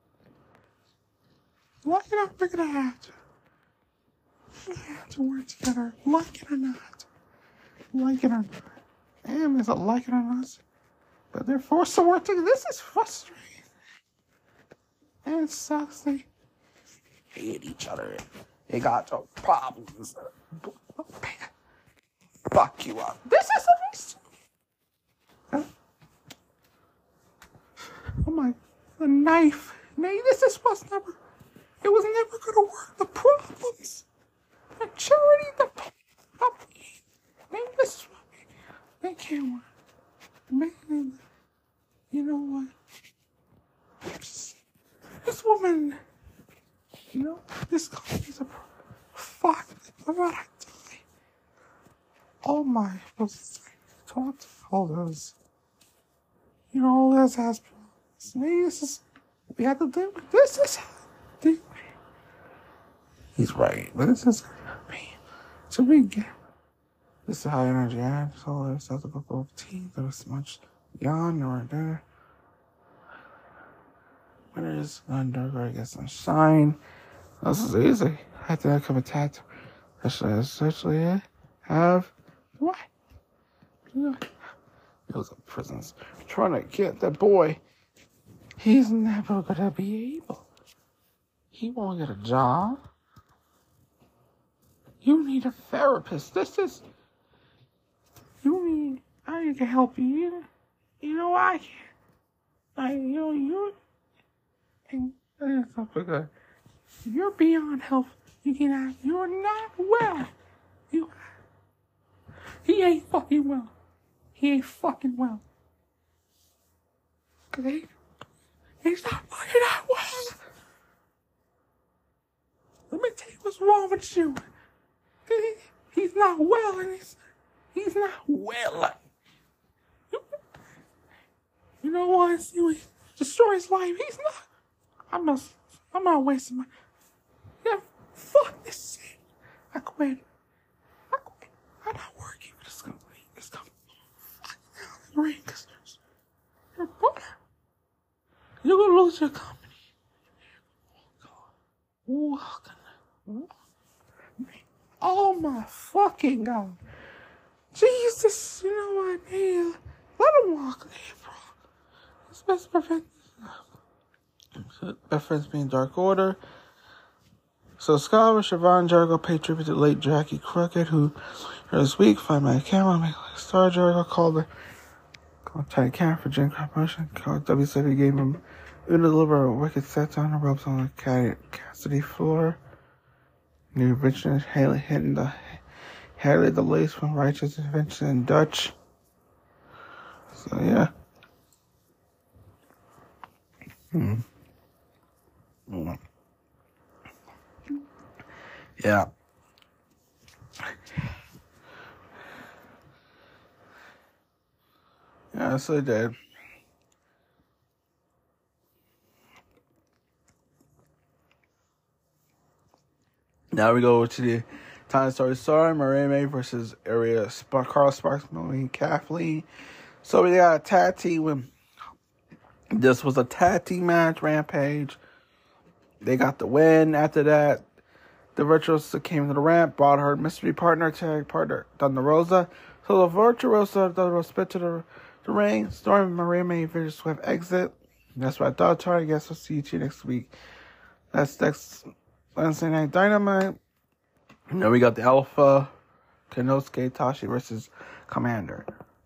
Like it or not, we're gonna have to. We have to work together. Like it or not. Like it or not. Damn, is it like it or not? But they're forced to work together. This is frustrating. And it sucks. They hate each other. They got no problems. Fuck you up. This is a mistake. Oh my, the knife. This is what's never. It was never gonna work. The problems. The charity. The puppy. This is what they can't work. Man, you know what? This woman, you know, this company's a fuck. I'm gonna die. All my talk to all those, you know, all those has problems. Maybe this is, we have to do with this. Is he's right, but this is me. It's a big game. This is high energy ad, so there's other couple of teeth, there was much yawn or there. When it is under, I guess some shine. This is easy. I think I can attack. Essentially, have what? Those prisons trying to get that boy. He's never gonna be able. He won't get a job. You need a therapist. I can help you. You know I can. And something good. You're beyond help. You're not well. He ain't fucking well. He ain't fucking well. Cause he's not fucking that well. Let me tell you what's wrong with you. He's not well, and he's not well. You know what? He destroy his life. He's not. I'm not wasting my. Yeah, fuck this shit. I quit. I'm not working for this company. This company. Fuck down the ring, cause you're butter. You're gonna lose your company. Walking. Oh my fucking God. Jesus, you know what, man? Let him walk there, bro. It's best prevent. Reference being Dark Order. So Scholar, Siobhan Jericho paid tribute to late Jackie Crockett, who this week find my camera, make like Star Jericho called her. Called Tight Camp for Jim Promotion. Called WCW gave him Uno deliver a wicked set on the ropes on the Cassidy floor. New Richmond Haley hitting the Harry the Lace from Righteous Invention in Dutch. So, yeah. Yeah. Yeah, so I did. Now we go to the Time Story Star, Maria May versus Carl Sparks, Melanie Kathleen. So we got a tag team. This was a tag team match, Rampage. They got the win. After that, the Virtuosa came to the ramp, brought her mystery partner, tag partner, Thunder Rosa. So the Virtuosa spit to the ring. Storm Maria May Vicious Swift exit. That's what I thought. I guess we'll see you next week. That's next Wednesday Night Dynamite. Now we got the Alpha, Konosuke Tashi versus Commander.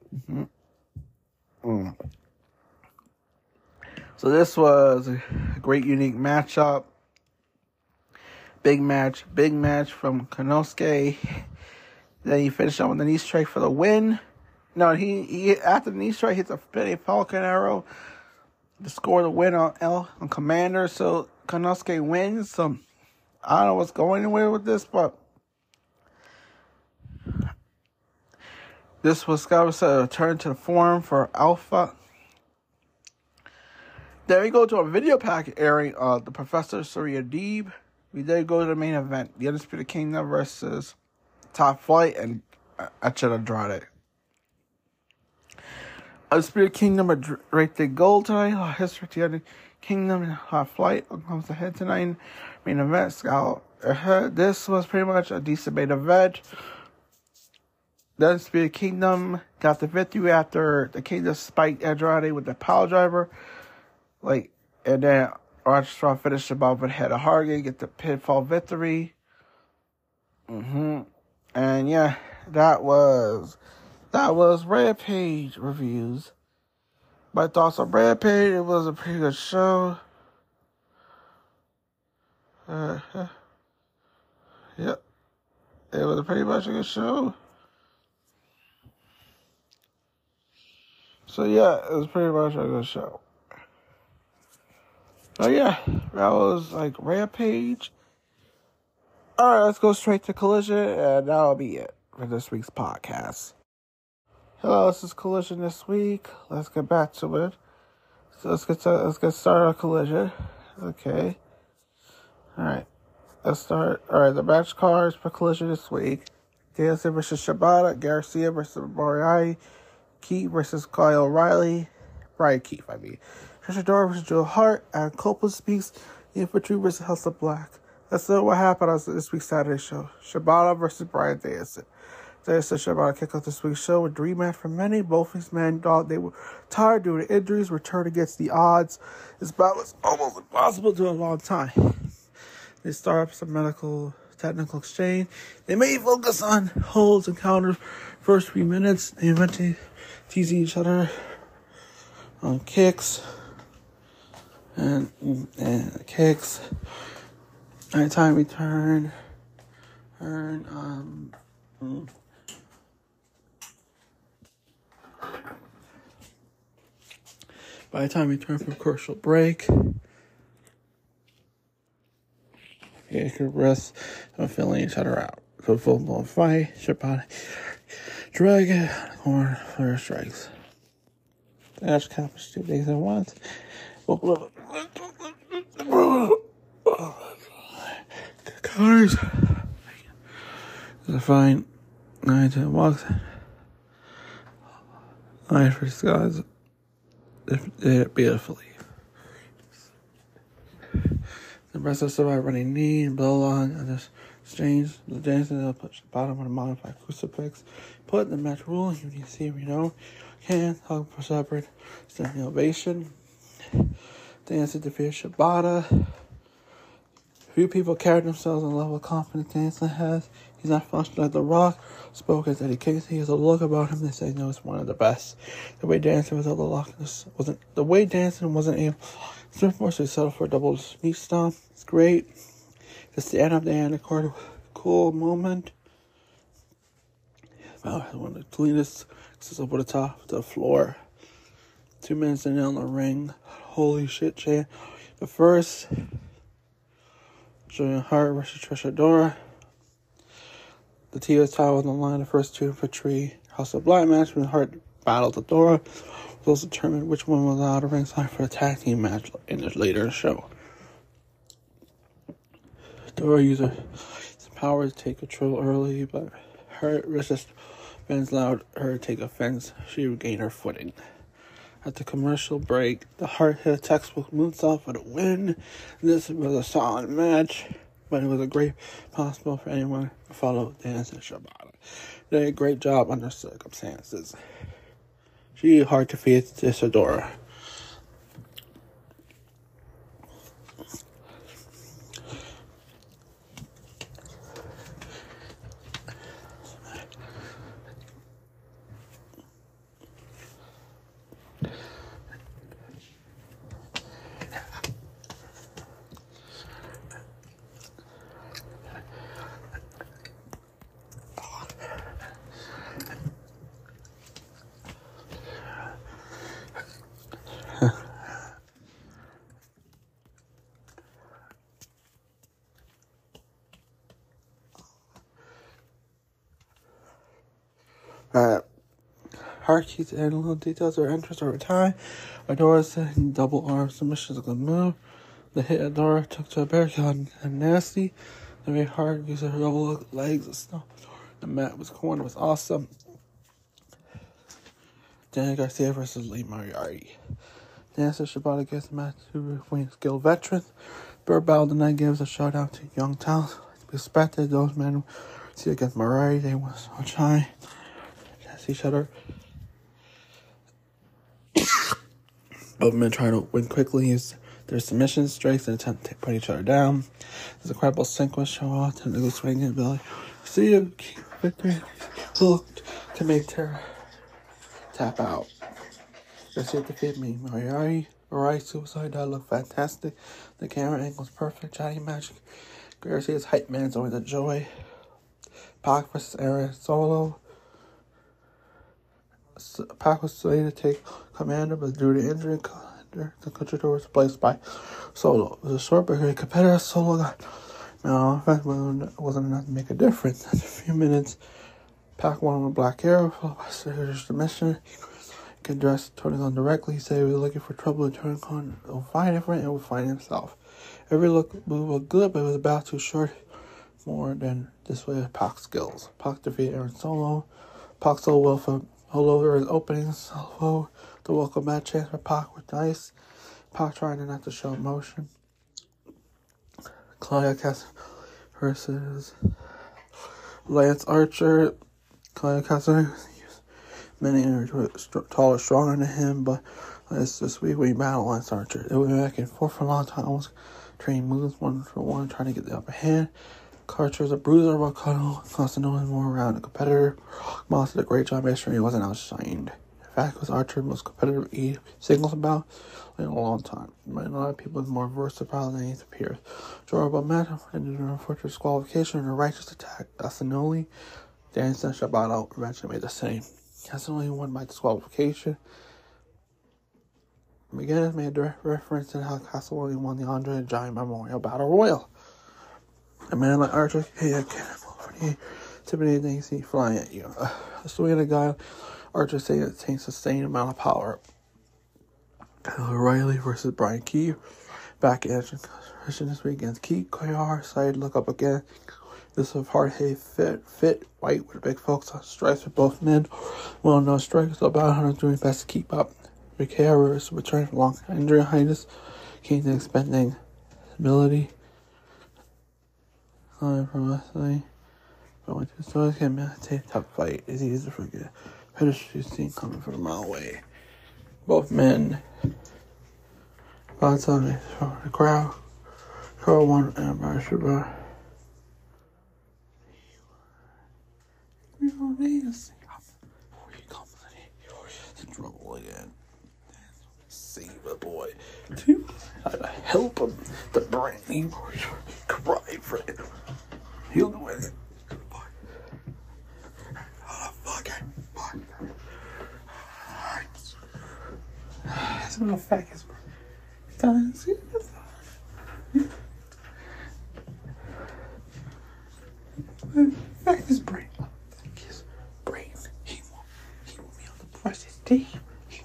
So this was a great, unique matchup. Big match from Konosuke. Then he finished up with the knee strike for the win. No, he after the knee strike hits a spinning Falcon Arrow to score the win on Commander. So Konosuke wins. So I don't know what's going anywhere with this, but this was a return to the form for Alpha. Then we go to a video pack airing the Professor Surya Deeb. We did go to the main event, the Undisputed Kingdom versus Top Flight and Echa Andrade. Undisputed Kingdom rated gold tonight. History to the Kingdom and Top Flight comes ahead tonight. Main event, Scout ahead. This was pretty much a decent main event. The Undisputed Kingdom got the victory after the Kingdom spiked Andrade with the power driver. And then Armstrong finished him off with head of Hargan, get the pinfall victory. And yeah, that was Rampage reviews. My thoughts on Rampage, it was a pretty good show. Yep. It was pretty much a good show. So yeah, it was pretty much a good show. So yeah, that was Rampage. Alright, let's go straight to Collision, and that'll be it for this week's podcast. Hello, this is Collision this week. Let's get back to it. So let's get started on Collision. Okay. Alright. Let's start. Alright, the match cards for Collision this week. Danielson versus Shibata, Garcia versus Moriarty, Keith versus Kyle O'Reilly. Brian Keith, Trisha Dora versus Joe Hart, and Copeland speaks Infantry versus House of Black. Let's know what happened on this week's Saturday show. Shibata versus Brian Danielson. Danielson and Shibata kick off this week's show with dream match for many. Both these men thought they were tired due to injuries, return against the odds. This battle was almost impossible to a long time. They start up some technical exchange. They may focus on holds and counters first 3 minutes. They eventually teasing each other on kicks and kicks. Anytime return. By the time we turn from commercial break, you can rest and filling each other out. Go full blown fight, Shibata, Dragon, corner, flare strikes. Dash accomplished 2 days at once. Cars. The fine 9-10 walks. 9 for Scott. They did it beautifully. The rest of survive running knee and blow on and just exchange. The Jansen will push the bottom of the modified crucifix. Put the match rule. You can see, can hug for separate. Standing ovation. Danielson defeated Shibata. Few people carried themselves on the level of confidence Danielson has. He's not functional like The Rock. Spoke as Eddie Kingston. He has a look about him. They say no, it's one of the best. The way Danielson was able to lock this wasn't able. Smith Morse settled for a double knee stomp. It's great. Just the end of the card, cool moment. One of the cleanest. This is over the top to the floor. 2 minutes in on the ring. Holy shit, Jay. The first, Julian Hart versus Trish Adora. The TOS title on the line. The first 2 for 3 House of Black match when Hart battled Adora. It was determined which one was out of ringside for the tag team match later in the show. Adora used her power to take control early, but Hart resisted. Fans allowed her to take offense. She regained her footing. At the commercial break, the Hart hit a textbook moonsault for the win. This was a solid match, but it was a great possible for anyone to follow Dance and Shibata. They did a great job under circumstances. She hard to defeat Adora. Hart keeps adding little details of her entrance over time. Adora setting double arm submission is a good move. The hit Adora took to a barricade and nasty. The way Hart used her double legs and stuff. The mat was corner was awesome. Daniel Garcia versus Lee Moriarty. Dance and Shibata gets the match to win skilled veterans. Bird Battle tonight gives a shout out to young talents. To be expected, those men see against Moriarty, they want to shine. Test each other. Both men try to win quickly, use their submission strikes and attempt to put each other down. There's a incredible sequence show off to the swinging ability. See you, victory. Looked to make Terra tap out. Garcia defeated me. Moriarty suicide that looked fantastic. The camera angle was perfect. Johnny Magic. Garcia's hype man's always a joy. Pac versus Aaron Solo. Pac was slated to take Commander, but due to injury, the contributor was replaced by Solo. It was a short but great competitor. Solo got offense wasn't enough to make a difference. After a few minutes, Pac won with Black Arrow, followed by Surge's submission. He could address Tony Khan directly. He said he was looking for trouble with Tony Khan. He'll find it for it and will find himself. Every move was good, but it was about too short. More than this way of Pac's skills. Pac defeated Aaron Solo. Pac Solo will for over his opening salvo. The welcome match chance for Pac with dice. Pac trying not to show emotion. Claudia Cass versus Lance Archer. Claudia Cass, many are taller, stronger than him, but this week we battle Lance Archer. They were back and forth for a long time. Almost trading moves one for one, trying to get the upper hand. Archer's a bruiser, while Constantino is more around a competitor. Moss did a great job making sure he wasn't outshined. In fact, was Archer's most competitive singles bout in a long time. A lot of people is more versatile than he appears. Durable match ended in a fortress disqualification and a righteous attack. Casanoli, Dance and Shibata eventually made the same. Casanoli won by disqualification. McGinnis made a direct reference to how Casanoli won the Andre the Giant Memorial Battle Royal. A man like Archer can't intimidate things he flying at you. A swing at a guy, Archer saying it takes a sustained amount of power. Kyle O'Reilly versus Brian Keefe. Back action this week against Keith Koyar. Side look up again. This is hard hay fit white with a big focus on strikes for both men. Well known strikers about 100 doing best to keep up. Rick Harris returning from long injury hiatus. Keen to expending ability. From wrestling. But when two stars can meditate, tough fight. It's easy to forget. Pedestrian seen coming from a mile away. Both men. Both on the crowd. Carl one and Marshall. We don't need to see before he comes in trouble again. Save a boy. I'd help him. The brain. Cry for it. He'll do it. How the fuck That's my faggots. Faggots brain. Faggots brain. He won't be able to brush his teeth.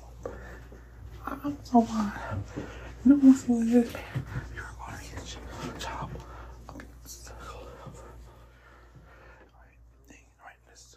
I'm so mad. No one's going to this. You're going to get your job. Okay, let's go over. Alright, this.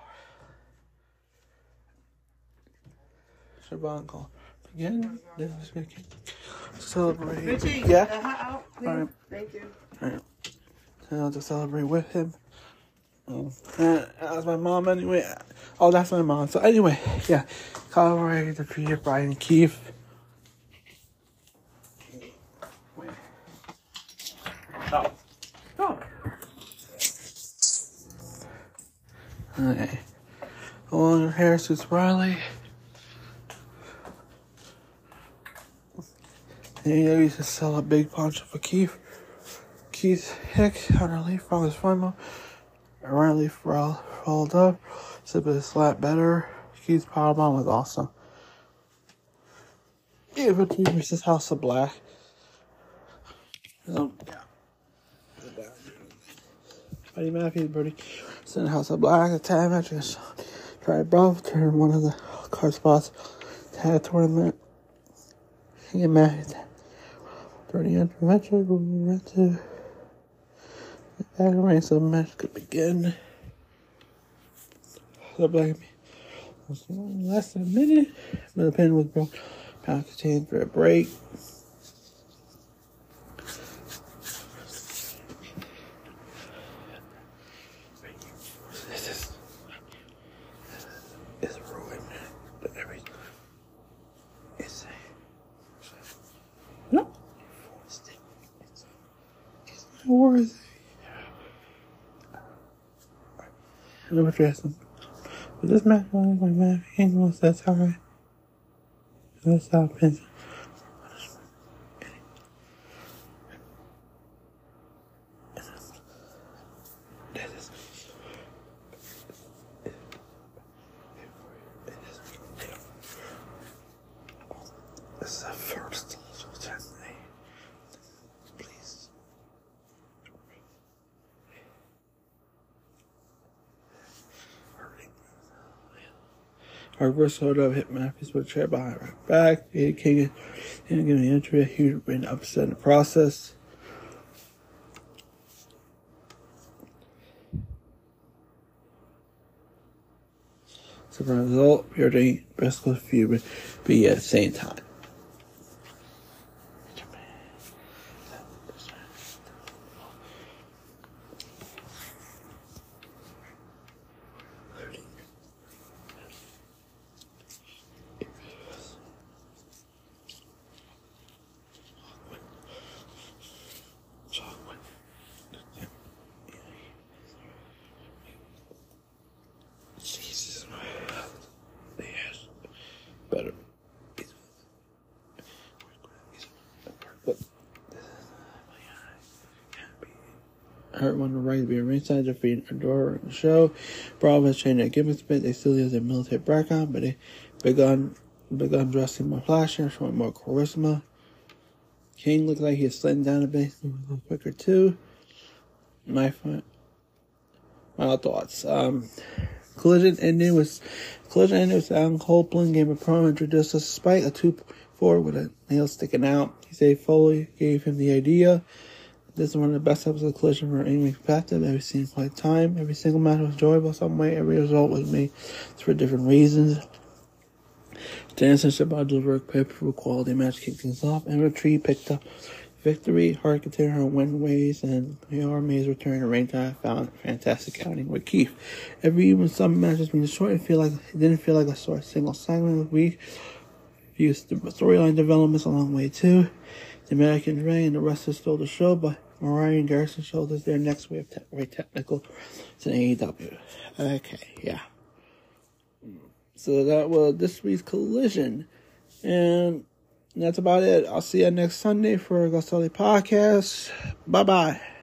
Siobhan call. Again, this is going to celebrate. Richie, yeah. Out, please. All right. Thank you. All right. So I'll just celebrate with him. That's my mom anyway. Oh, that's my mom. So anyway, yeah. Celebrate the Peter, Brian, Keith. Oh. Oh. Okay. Along her hair suits Riley. And he used to sell a big poncho for Keith. Keith Hick, Hunter Leaf, Father's Fun. Riley rolled up. Sip it a slap better. Keith's power bomb was awesome. Yeah, but he versus House of Black. Yeah. Buddy Matthews, Birdie. Send House of Black, a tag match against Try Bruv, turn one of the card spots. Tag tournament. Get married. 30 intervention, we went to Aggravating so the match could begin. The Black was less than a minute, but the pin was broke. Pound continued for a break. This is ruined. It's no. It's not worth it. I'm gonna dress him. But this match was like my annual that's alright. That's how it pins. This is the first time please. Our first hold up hit Matthews with a chair behind her back. Eddie King didn't get an entry. He would have been upset in the process. So for the result, Pierre Dean, Briscoe feud would be at the same time. Jesus, yes, better. Hurt won the right to be a ringside defeating Adora in the show. Bravo has changed their gimmicks a bit. They still use their military background, but they begun dressing more flashier, showing more charisma. King looked like he was sliding down a bit, a little quicker too. My thoughts. Collision ended with Adam Copeland gave a promo, introduced us to Spike, a 2-4 with a nail sticking out. He said Foley gave him the idea. This is one of the best episodes of Collision for any perspective I've seen in quite time. Every single match was enjoyable some way. Every result was made for different reasons. Danielson should about deliver a pay-per-view quality match, kicked things off, and Retreat picked up victory. Hart continued her win ways, and AR May's return to ringside found a fantastic outing with Keith. Even some matches being short, it didn't feel like a short single segment of the week. Few storyline developments along the way too. The American Dream and the wrestlers stole the show, but Mariah and Garrison showed us their next way of very technical. It's an AEW. Okay, yeah. So that was this week's Collision. And that's about it. I'll see you next Sunday for a Ghost Podcast. Bye-bye.